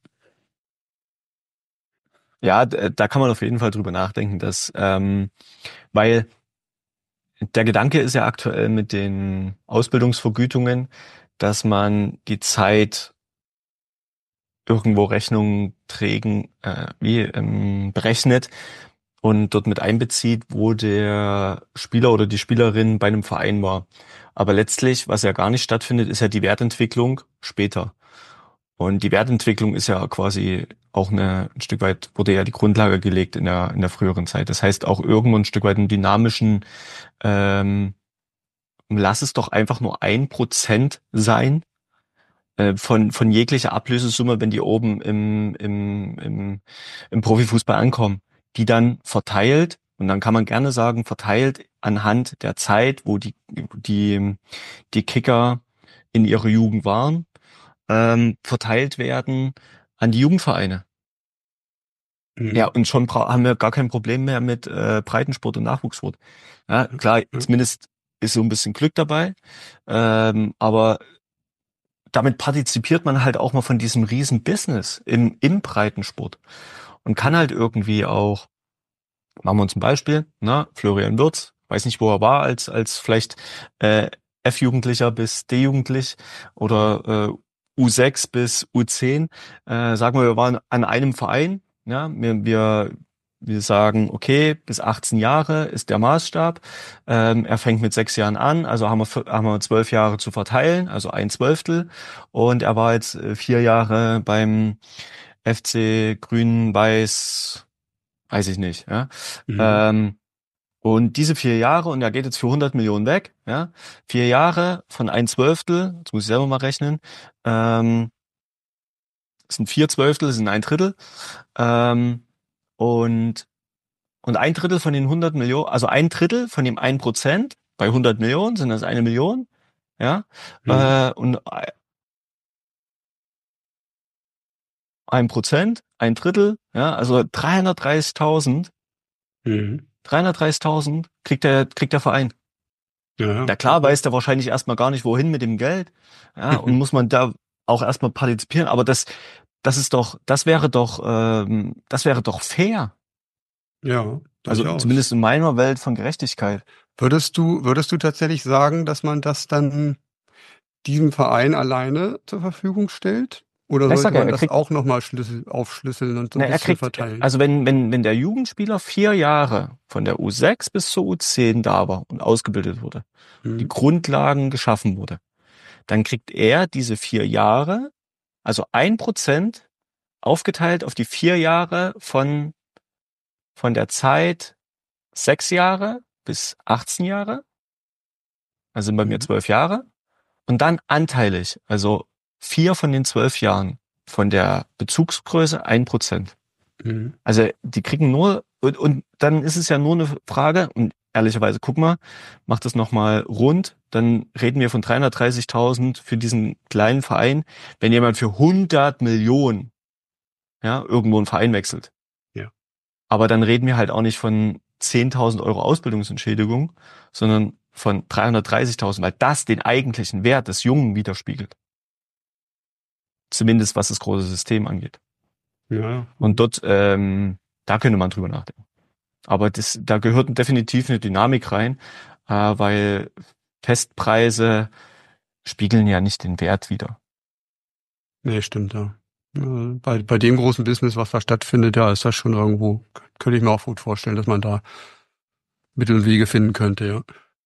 Ja, d- da kann man auf jeden Fall drüber nachdenken, dass, ähm, weil der Gedanke ist ja aktuell mit den Ausbildungsvergütungen, dass man die Zeit irgendwo Rechnung trägen, äh, wie ähm, berechnet und dort mit einbezieht, wo der Spieler oder die Spielerin bei einem Verein war. Aber letztlich, was ja gar nicht stattfindet, ist ja die Wertentwicklung später. Und die Wertentwicklung ist ja quasi auch eine, ein Stück weit, wurde ja die Grundlage gelegt in der, in der früheren Zeit. Das heißt auch irgendwo ein Stück weit einen dynamischen, ähm, lass es doch einfach nur ein Prozent sein, äh, von, von jeglicher Ablösesumme, wenn die oben im, im, im, im Profifußball ankommen, die dann verteilt, und dann kann man gerne sagen, verteilt anhand der Zeit, wo die, die, die Kicker in ihrer Jugend waren, ähm, verteilt werden an die Jugendvereine. Ja, Mhm. und schon bra- haben wir gar kein Problem mehr mit äh, Breitensport und Nachwuchssport. Ja, klar, Ja. zumindest ist so ein bisschen Glück dabei, ähm, aber damit partizipiert man halt auch mal von diesem riesen Business im, im Breitensport und kann halt irgendwie auch, machen wir uns ein Beispiel, ne, Florian Wirtz, weiß nicht, wo er war als, als vielleicht äh, F-Jugendlicher bis D-Jugendlich oder äh, U sechs bis U zehn, äh, sagen wir, wir waren an einem Verein, ja, wir, wir wir sagen, okay, bis achtzehn Jahre ist der Maßstab. Ähm, er fängt mit sechs Jahren an, also haben wir, f- haben wir zwölf Jahre zu verteilen, also ein Zwölftel. Und er war jetzt äh, vier Jahre beim F C Grün-Weiß, weiß ich nicht. Ja. Mhm. Ähm, und diese vier Jahre, und er geht jetzt für hundert Millionen weg, ja, vier Jahre von ein Zwölftel, jetzt muss ich selber mal rechnen, ähm, das sind vier Zwölftel, das sind ein Drittel, ähm, und Und ein Drittel von den hundert Millionen, also ein Drittel von dem ein Prozent bei hundert Millionen sind das eine Million, ja, Mhm. äh, und ein Prozent, ein Drittel, ja, also dreihundertdreißigtausend, Mhm. dreihundertdreißigtausend kriegt der, kriegt der Verein. Ja, ja. Na klar weiß der wahrscheinlich erstmal gar nicht, wohin mit dem Geld, ja, und muss man da auch erstmal partizipieren, aber das, das ist doch, das wäre doch, ähm, das wäre doch fair. Ja, Also durchaus. zumindest in meiner Welt von Gerechtigkeit. Würdest du, würdest du tatsächlich sagen, dass man das dann diesem Verein alleine zur Verfügung stellt? Oder Ja, ich sollte sag ja, man er das kriegt auch nochmal Schlüssel, aufschlüsseln und so ein Na, er bisschen kriegt, verteilen? also wenn, wenn, wenn der Jugendspieler vier Jahre von der U sechs bis zur U zehn da war und ausgebildet wurde, die Mhm. Grundlagen geschaffen wurde, dann kriegt er diese vier Jahre, also ein Prozent aufgeteilt auf die vier Jahre von, von der Zeit sechs Jahre bis achtzehn Jahre, also sind bei mir Mhm. zwölf Jahre, und dann anteilig, also vier von den zwölf Jahren von der Bezugsgröße ein Prozent. Mhm. Also die kriegen nur, und, und dann ist es ja nur eine Frage, und ehrlicherweise, guck mal, mach das nochmal rund, dann reden wir von dreihundertdreißigtausend für diesen kleinen Verein, wenn jemand für hundert Millionen, ja, irgendwo einen Verein wechselt. Ja. Aber dann reden wir halt auch nicht von zehntausend Euro Ausbildungsentschädigung, sondern von dreihundertdreißigtausend, weil das den eigentlichen Wert des Jungen widerspiegelt. Zumindest was das große System angeht. Ja. Und dort, ähm, da könnte man drüber nachdenken. Aber das, da gehört definitiv eine Dynamik rein, äh, weil Festpreise spiegeln ja nicht den Wert wider. Nee, stimmt, ja. Äh, Bei, bei dem großen Business, was da stattfindet, ja, ist das schon irgendwo, könnte ich mir auch gut vorstellen, dass man da Mittel und Wege finden könnte, ja.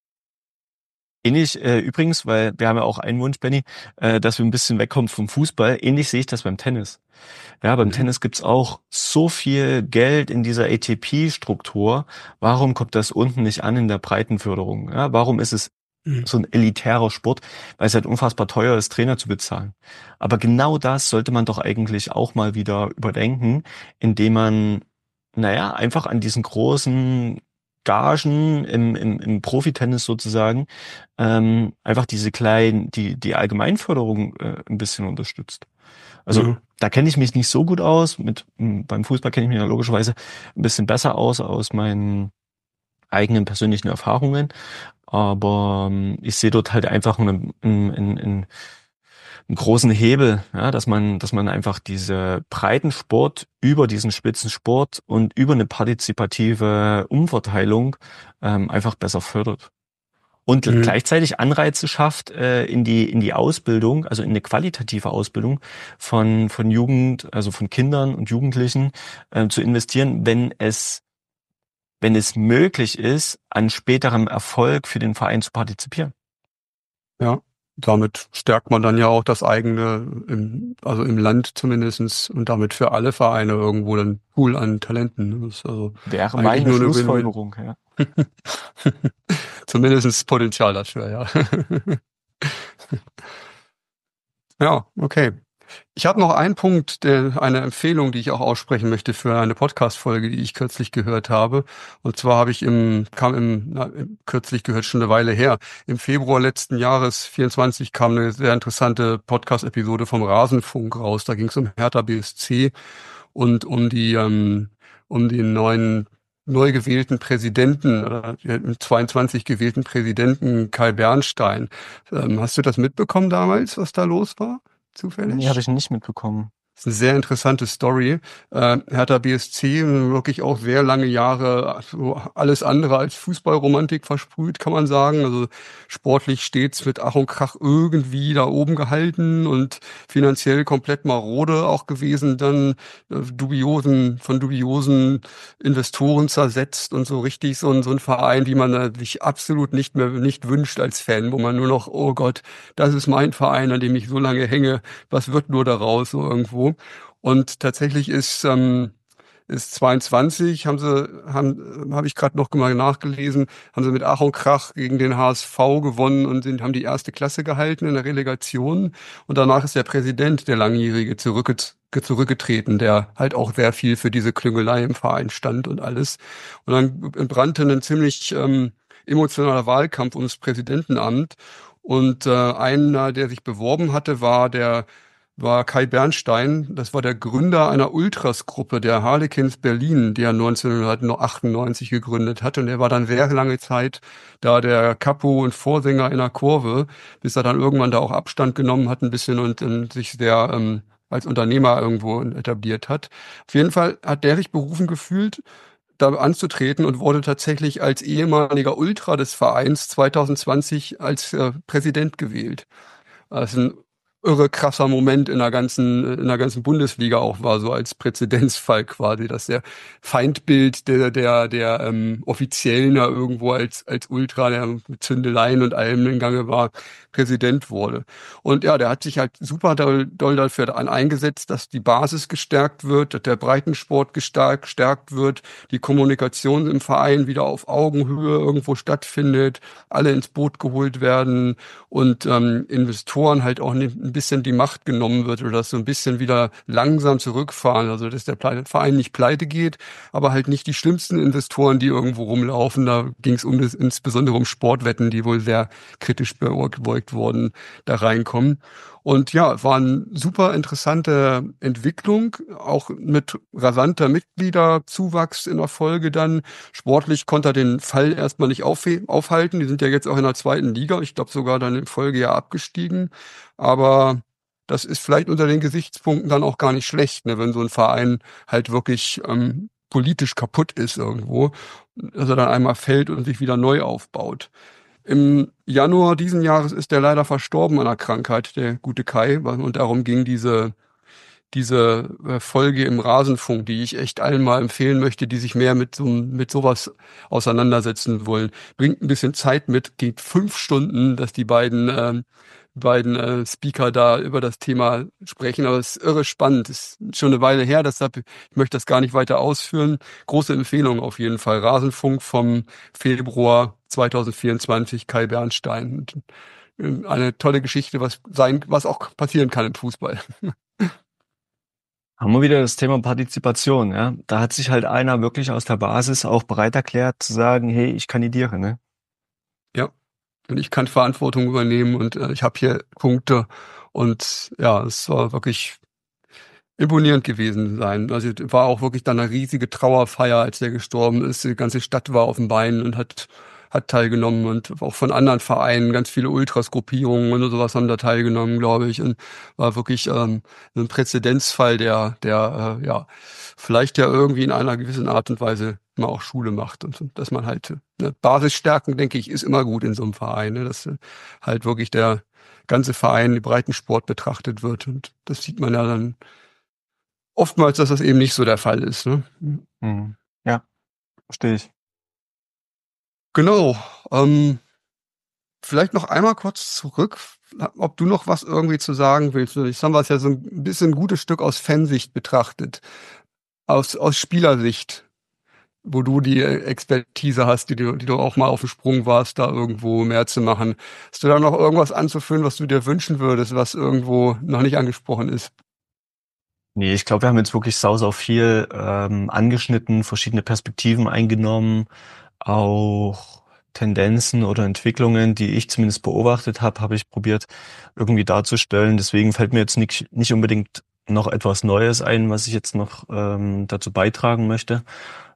Ähnlich äh, übrigens, weil wir haben ja auch einen Wunsch, Benny, äh, dass wir ein bisschen wegkommen vom Fußball. Ähnlich sehe ich das beim Tennis. Ja, beim Mhm. Tennis gibt's auch so viel Geld in dieser A T P-Struktur. Warum kommt das unten nicht an in der Breitenförderung? Ja, warum ist es Mhm. so ein elitärer Sport? Weil es halt unfassbar teuer ist, Trainer zu bezahlen. Aber genau das sollte man doch eigentlich auch mal wieder überdenken, indem man, naja, einfach an diesen großen Gagen im, im, im Profitennis sozusagen, ähm, einfach diese kleinen, die, die Allgemeinförderung äh, ein bisschen unterstützt. Also Ja. da kenne ich mich nicht so gut aus. Mit m, beim Fußball kenne ich mich ja logischerweise ein bisschen besser aus aus meinen eigenen persönlichen Erfahrungen. Aber ähm, ich sehe dort halt einfach einen, einen, einen, einen großen Hebel, ja, dass man, dass man einfach diese Breitensport über diesen Spitzensport und über eine partizipative Umverteilung ähm, einfach besser fördert. Und Mhm. gleichzeitig Anreize schafft äh, in die in die Ausbildung, also in eine qualitative Ausbildung von von Jugend, also von Kindern und Jugendlichen äh, zu investieren, wenn es wenn es möglich ist, an späterem Erfolg für den Verein zu partizipieren. Ja, damit stärkt man dann ja auch das eigene, im, also im Land zumindestens und damit für alle Vereine irgendwo dann Pool an Talenten. Das ist also Wäre eigentlich meine nur eine Win-Win. Schlussfolgerung, ja. Zumindest Potenzial dafür, ja. Ja, okay. Ich habe noch einen Punkt, der, eine Empfehlung, die ich auch aussprechen möchte für eine Podcast-Folge, die ich kürzlich gehört habe. Und zwar habe ich im, kam im, na, im, kürzlich gehört, schon eine Weile her. Im Februar letzten Jahres, vierundzwanzig, kam eine sehr interessante Podcast-Episode vom Rasenfunk raus. Da ging es um Hertha B S C und um die, ähm, um den neuen, neu gewählten Präsidenten, oder im zweiundzwanzig gewählten Präsidenten Kai Bernstein. Ähm, hast du das mitbekommen damals, was da los war? Nee, habe Zufällig? ich nicht mitbekommen. Das ist eine sehr interessante Story. Äh, Hertha B S C, wirklich auch sehr lange Jahre so alles andere als Fußballromantik versprüht, kann man sagen. Also sportlich stets mit Ach und Krach irgendwie da oben gehalten und finanziell komplett marode auch gewesen, dann äh, dubiosen, von dubiosen Investoren zersetzt und so richtig so ein, so ein Verein, wie man äh, sich absolut nicht mehr nicht wünscht als Fan, wo man nur noch, oh Gott, das ist mein Verein, an dem ich so lange hänge, was wird nur daraus so irgendwo. Und tatsächlich ist ähm, ist zweiundzwanzig, haben sie haben habe ich gerade noch mal nachgelesen, haben sie mit Ach und Krach gegen den H S V gewonnen und sind haben die erste Klasse gehalten in der Relegation und danach ist der Präsident, der langjährige, zurückge zurückgetreten, der halt auch sehr viel für diese Klüngelei im Verein stand und alles. Und dann entbrannte ein ziemlich ähm, emotionaler Wahlkampf ums Präsidentenamt und äh, einer, der sich beworben hatte, war der war Kai Bernstein. Das war der Gründer einer Ultras-Gruppe der Harlequins Berlin, die er neunzehnhundertachtundneunzig gegründet hat. Und er war dann sehr lange Zeit da der Capo und Vorsänger in der Kurve, bis er dann irgendwann da auch Abstand genommen hat ein bisschen und, und sich sehr ähm, als Unternehmer irgendwo etabliert hat. Auf jeden Fall hat der sich berufen gefühlt, da anzutreten und wurde tatsächlich als ehemaliger Ultra des Vereins zweitausendzwanzig als äh, Präsident gewählt. Das ist ein irre krasser Moment in der ganzen, in der ganzen Bundesliga auch war, so als Präzedenzfall quasi, dass der Feindbild der, der, der ähm, Offiziellen da irgendwo als, als Ultra, der mit Zündeleien und allem in Gange war, Präsident wurde. Und ja, der hat sich halt super doll, doll dafür an eingesetzt, dass die Basis gestärkt wird, dass der Breitensport gestärkt, gestärkt wird, die Kommunikation im Verein wieder auf Augenhöhe irgendwo stattfindet, alle ins Boot geholt werden und ähm, Investoren halt auch ein bisschen die Macht genommen wird oder dass so ein bisschen wieder langsam zurückfahren, also dass der Verein nicht pleite geht, aber halt nicht die schlimmsten Investoren, die irgendwo rumlaufen. Da ging es um das, insbesondere um Sportwetten, die wohl sehr kritisch beäugt wurden, da reinkommen. Und ja, war eine super interessante Entwicklung, auch mit rasanter Mitgliederzuwachs in der Folge dann. Sportlich konnte er den Fall erstmal nicht auf, aufhalten. Die sind ja jetzt auch in der zweiten Liga. Ich glaube sogar dann im Folgejahr abgestiegen. Aber das ist vielleicht unter den Gesichtspunkten dann auch gar nicht schlecht, ne, wenn so ein Verein halt wirklich ähm, politisch kaputt ist irgendwo, dass er dann einmal fällt und sich wieder neu aufbaut. Im Januar diesen Jahres ist er leider verstorben an einer Krankheit, der gute Kai. Und darum ging diese, diese äh, Folge im Rasenfunk, die ich echt allen mal empfehlen möchte, die sich mehr mit so, mit sowas auseinandersetzen wollen. Bringt ein bisschen Zeit mit, geht fünf Stunden, dass die beiden, ähm, beiden äh, Speaker da über das Thema sprechen. Aber es ist irre spannend. Es ist schon eine Weile her, deshalb ich möchte das gar nicht weiter ausführen. Große Empfehlung auf jeden Fall. Rasenfunk vom Februar zweitausendvierundzwanzig, Kai Bernstein. Eine tolle Geschichte, was sein, was auch passieren kann im Fußball. Haben wir wieder das Thema Partizipation, ja. Da hat sich halt einer wirklich aus der Basis auch bereit erklärt zu sagen, hey, ich kandidiere, ne? Ja, und ich kann Verantwortung übernehmen und äh, ich habe hier Punkte und ja, es war wirklich imponierend gewesen sein. Also war auch wirklich dann eine riesige Trauerfeier, als der gestorben ist. Die ganze Stadt war auf den Beinen und hat hat teilgenommen und auch von anderen Vereinen, ganz viele Ultras-Gruppierungen und sowas haben da teilgenommen, glaube ich. Und war wirklich ähm, ein Präzedenzfall, der, der äh, ja vielleicht ja irgendwie in einer gewissen Art und Weise mal auch Schule macht. Und, und dass man halt ne, Basisstärken, denke ich, ist immer gut in so einem Verein, ne? Dass äh, halt wirklich der ganze Verein, den Breitensport betrachtet wird. Und das sieht man ja dann oftmals, dass das eben nicht so der Fall ist. Ne? Mhm. Ja, verstehe ich. Genau. Ähm, vielleicht noch einmal kurz zurück, ob du noch was irgendwie zu sagen willst. Jetzt haben wir es ja so ein bisschen ein gutes Stück aus Fansicht betrachtet, aus, aus Spielersicht, wo du die Expertise hast, die du, die du auch mal auf dem Sprung warst, da irgendwo mehr zu machen. Hast du da noch irgendwas anzuführen, was du dir wünschen würdest, was irgendwo noch nicht angesprochen ist? Nee, ich glaube, wir haben jetzt wirklich sau, sau viel ähm, angeschnitten, verschiedene Perspektiven eingenommen, auch Tendenzen oder Entwicklungen, die ich zumindest beobachtet habe, habe ich probiert irgendwie darzustellen. Deswegen fällt mir jetzt nicht, nicht unbedingt noch etwas Neues ein, was ich jetzt noch ähm, dazu beitragen möchte,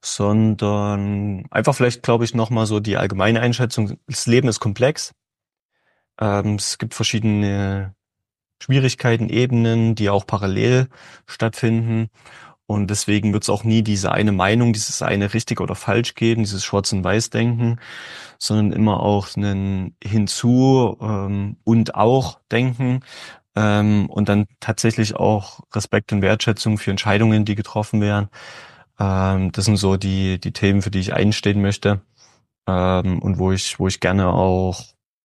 sondern einfach vielleicht, glaube ich, noch mal so die allgemeine Einschätzung. Das Leben ist komplex. Ähm, es gibt verschiedene Schwierigkeiten, Ebenen, die auch parallel stattfinden. Und deswegen wird es auch nie diese eine Meinung, dieses eine richtig oder falsch geben, dieses Schwarz- und Weiß-Denken, sondern immer auch einen Hinzu ähm, und auch Denken ähm, und dann tatsächlich auch Respekt und Wertschätzung für Entscheidungen, die getroffen werden. Ähm, das sind so die die Themen, für die ich einstehen möchte ähm, und wo ich wo ich gerne auch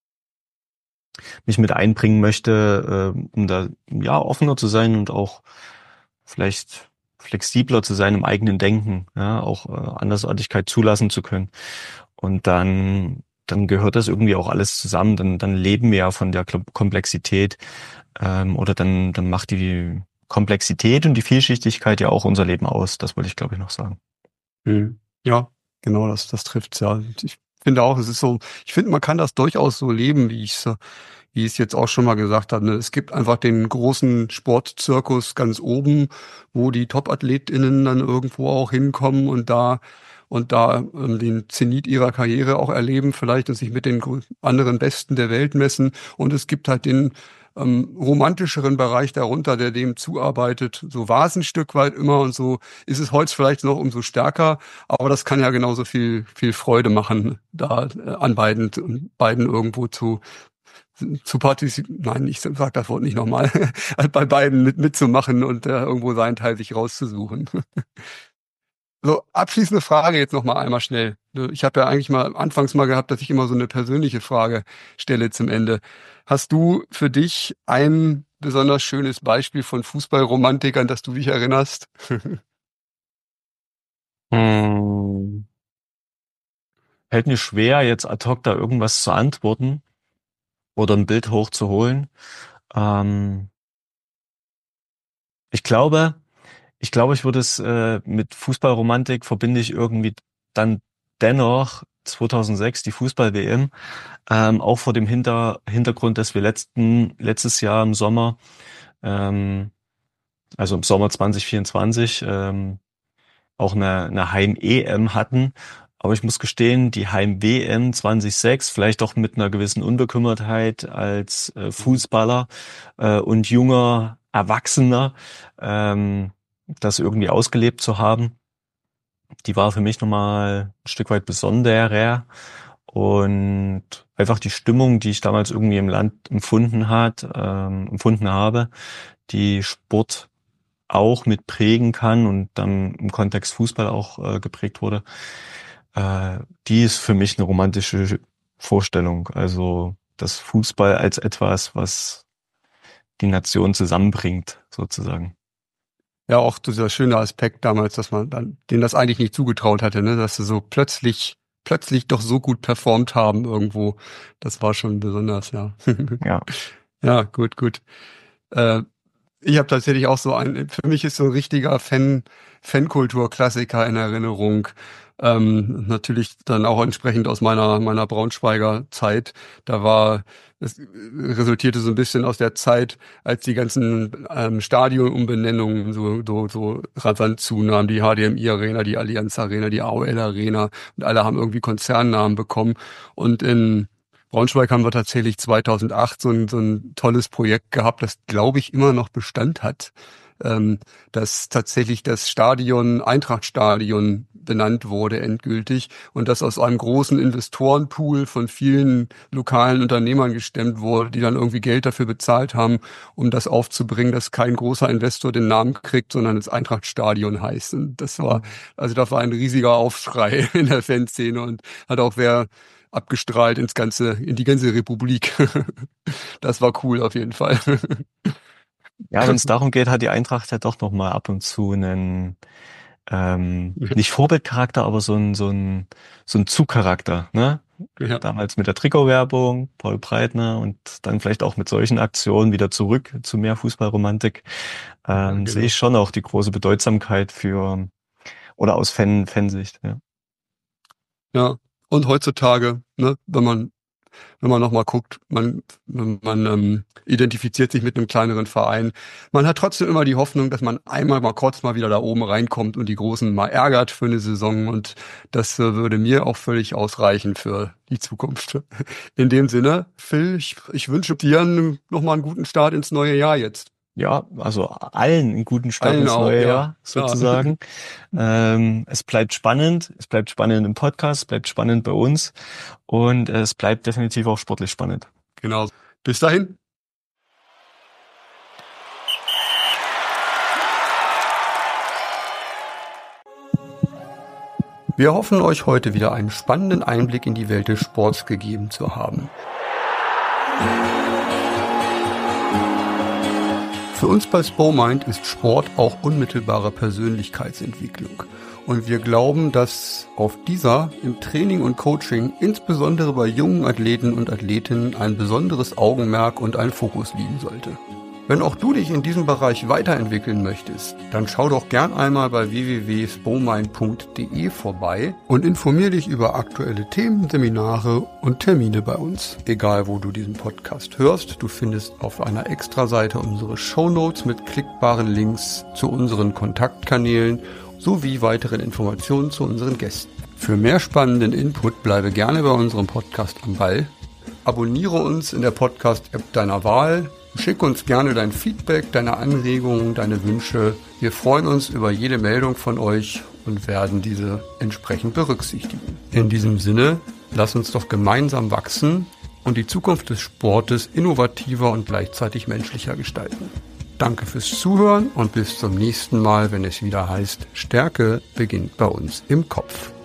mich mit einbringen möchte, äh, um da ja offener zu sein und auch vielleicht flexibler zu sein im eigenen Denken, ja, auch äh, Andersartigkeit zulassen zu können. Und dann dann gehört das irgendwie auch alles zusammen. Dann dann leben wir ja von der Klo- Komplexität ähm, oder dann dann macht die Komplexität und die Vielschichtigkeit ja auch unser Leben aus. Das wollte ich, glaube ich, noch sagen. Mhm. Ja, genau, das, das trifft's ja. Ich finde auch, es ist so, ich finde, man kann das durchaus so leben, wie ich es, wie ich es jetzt auch schon mal gesagt habe. Ne? Es gibt einfach den großen Sportzirkus ganz oben, wo die Top-AthletInnen dann irgendwo auch hinkommen und da und da ähm, den Zenit ihrer Karriere auch erleben, vielleicht und sich mit den grö- anderen Besten der Welt messen. Und es gibt halt den ähm, romantischeren Bereich darunter, der dem zuarbeitet. So war es ein Stück weit immer und so ist es heute vielleicht noch umso stärker, aber das kann ja genauso viel, viel Freude machen, da äh, an beiden, beiden irgendwo zu, zu partizipieren. Nein, ich sag das Wort nicht nochmal, bei beiden mit, mitzumachen und äh, irgendwo seinen Teil sich rauszusuchen. So, abschließende Frage jetzt noch mal einmal schnell. Ich habe ja eigentlich mal anfangs mal gehabt, dass ich immer so eine persönliche Frage stelle zum Ende. Hast du für dich ein besonders schönes Beispiel von Fußballromantik, an das du dich erinnerst? Hm. Fällt mir schwer, jetzt ad hoc da irgendwas zu antworten oder ein Bild hochzuholen. Ähm, ich glaube, Ich glaube, ich würde es äh, mit Fußballromantik verbinde ich irgendwie dann dennoch zweitausendsechs die Fußball-W M, ähm, auch vor dem Hinter Hintergrund, dass wir letzten letztes Jahr im Sommer, ähm, also im Sommer zwanzig vierundzwanzig, ähm, auch eine, eine Heim-E M hatten. Aber ich muss gestehen, die Heim-W M zweitausendsechs, vielleicht auch mit einer gewissen Unbekümmertheit als äh, Fußballer äh, und junger Erwachsener, ähm, das irgendwie ausgelebt zu haben, die war für mich nochmal ein Stück weit besonderer. Und einfach die Stimmung, die ich damals irgendwie im Land empfunden hat, ähm, empfunden habe, die Sport auch mit prägen kann und dann im Kontext Fußball auch äh, geprägt wurde, äh, die ist für mich eine romantische Vorstellung. Also das Fußball als etwas, was die Nation zusammenbringt, sozusagen. Ja, auch dieser schöne Aspekt damals, dass man dann, denen das eigentlich nicht zugetraut hatte, ne, dass sie so plötzlich, plötzlich doch so gut performt haben irgendwo. Das war schon besonders, ja. Ja. Ja, gut, gut. Äh, Ich habe tatsächlich auch so ein, für mich ist so ein richtiger Fan, Fankultur-Klassiker in Erinnerung. Ähm, natürlich dann auch entsprechend aus meiner, meiner Braunschweiger Zeit. Da war, es resultierte so ein bisschen aus der Zeit, als die ganzen ähm, Stadionumbenennungen so, so, so rasant zunahmen. Die H D M I Arena, die Allianz Arena, die A O L Arena und alle haben irgendwie Konzernnamen bekommen. Und in Braunschweig haben wir tatsächlich zweitausendacht so ein, so ein tolles Projekt gehabt, das, glaube ich, immer noch Bestand hat, ähm, dass tatsächlich das Stadion Eintracht-Stadion benannt wurde endgültig und das aus einem großen Investorenpool von vielen lokalen Unternehmern gestemmt wurde, die dann irgendwie Geld dafür bezahlt haben, um das aufzubringen, dass kein großer Investor den Namen kriegt, sondern das Eintracht-Stadion heißt. Und das war, also da war ein riesiger Aufschrei in der Fanszene und hat auch wer abgestrahlt ins ganze, in die ganze Republik. Das war cool auf jeden Fall. Ja, wenn es darum geht, hat die Eintracht ja doch noch mal ab und zu einen ähm, nicht Vorbildcharakter, aber so ein so ein so ein Zugcharakter, ne? Ja. Damals mit der Trikotwerbung, Paul Breitner und dann vielleicht auch mit solchen Aktionen wieder zurück zu mehr Fußballromantik. Ähm, Ja, genau. Sehe ich schon auch die große Bedeutsamkeit für oder aus Fan Fansicht. Ja. Ja. Und heutzutage, ne, wenn man wenn man nochmal guckt, man, man ähm, identifiziert sich mit einem kleineren Verein. Man hat trotzdem immer die Hoffnung, dass man einmal mal kurz mal wieder da oben reinkommt und die Großen mal ärgert für eine Saison. Und das äh, würde mir auch völlig ausreichen für die Zukunft. In dem Sinne, Phil, ich, ich wünsche dir nochmal einen guten Start ins neue Jahr jetzt. Ja, also allen einen guten Start Allen ins auch, neue ja. Jahr sozusagen. ähm, es bleibt spannend, es bleibt spannend im Podcast, es bleibt spannend bei uns und es bleibt definitiv auch sportlich spannend. Genau. Bis dahin. Wir hoffen, euch heute wieder einen spannenden Einblick in die Welt des Sports gegeben zu haben. Für uns bei SpoMind ist Sport auch unmittelbare Persönlichkeitsentwicklung. Und wir glauben, dass auf dieser im Training und Coaching, insbesondere bei jungen Athleten und Athletinnen, ein besonderes Augenmerk und ein Fokus liegen sollte. Wenn auch du dich in diesem Bereich weiterentwickeln möchtest, dann schau doch gern einmal bei w w w punkt spomind punkt d e vorbei und informier dich über aktuelle Themen, Seminare und Termine bei uns. Egal, wo du diesen Podcast hörst, du findest auf einer Extraseite unsere Shownotes mit klickbaren Links zu unseren Kontaktkanälen sowie weiteren Informationen zu unseren Gästen. Für mehr spannenden Input bleibe gerne bei unserem Podcast am Ball. Abonniere uns in der Podcast-App deiner Wahl. Schick uns gerne dein Feedback, deine Anregungen, deine Wünsche. Wir freuen uns über jede Meldung von euch und werden diese entsprechend berücksichtigen. In diesem Sinne, lass uns doch gemeinsam wachsen und die Zukunft des Sportes innovativer und gleichzeitig menschlicher gestalten. Danke fürs Zuhören und bis zum nächsten Mal, wenn es wieder heißt, Stärke beginnt bei uns im Kopf.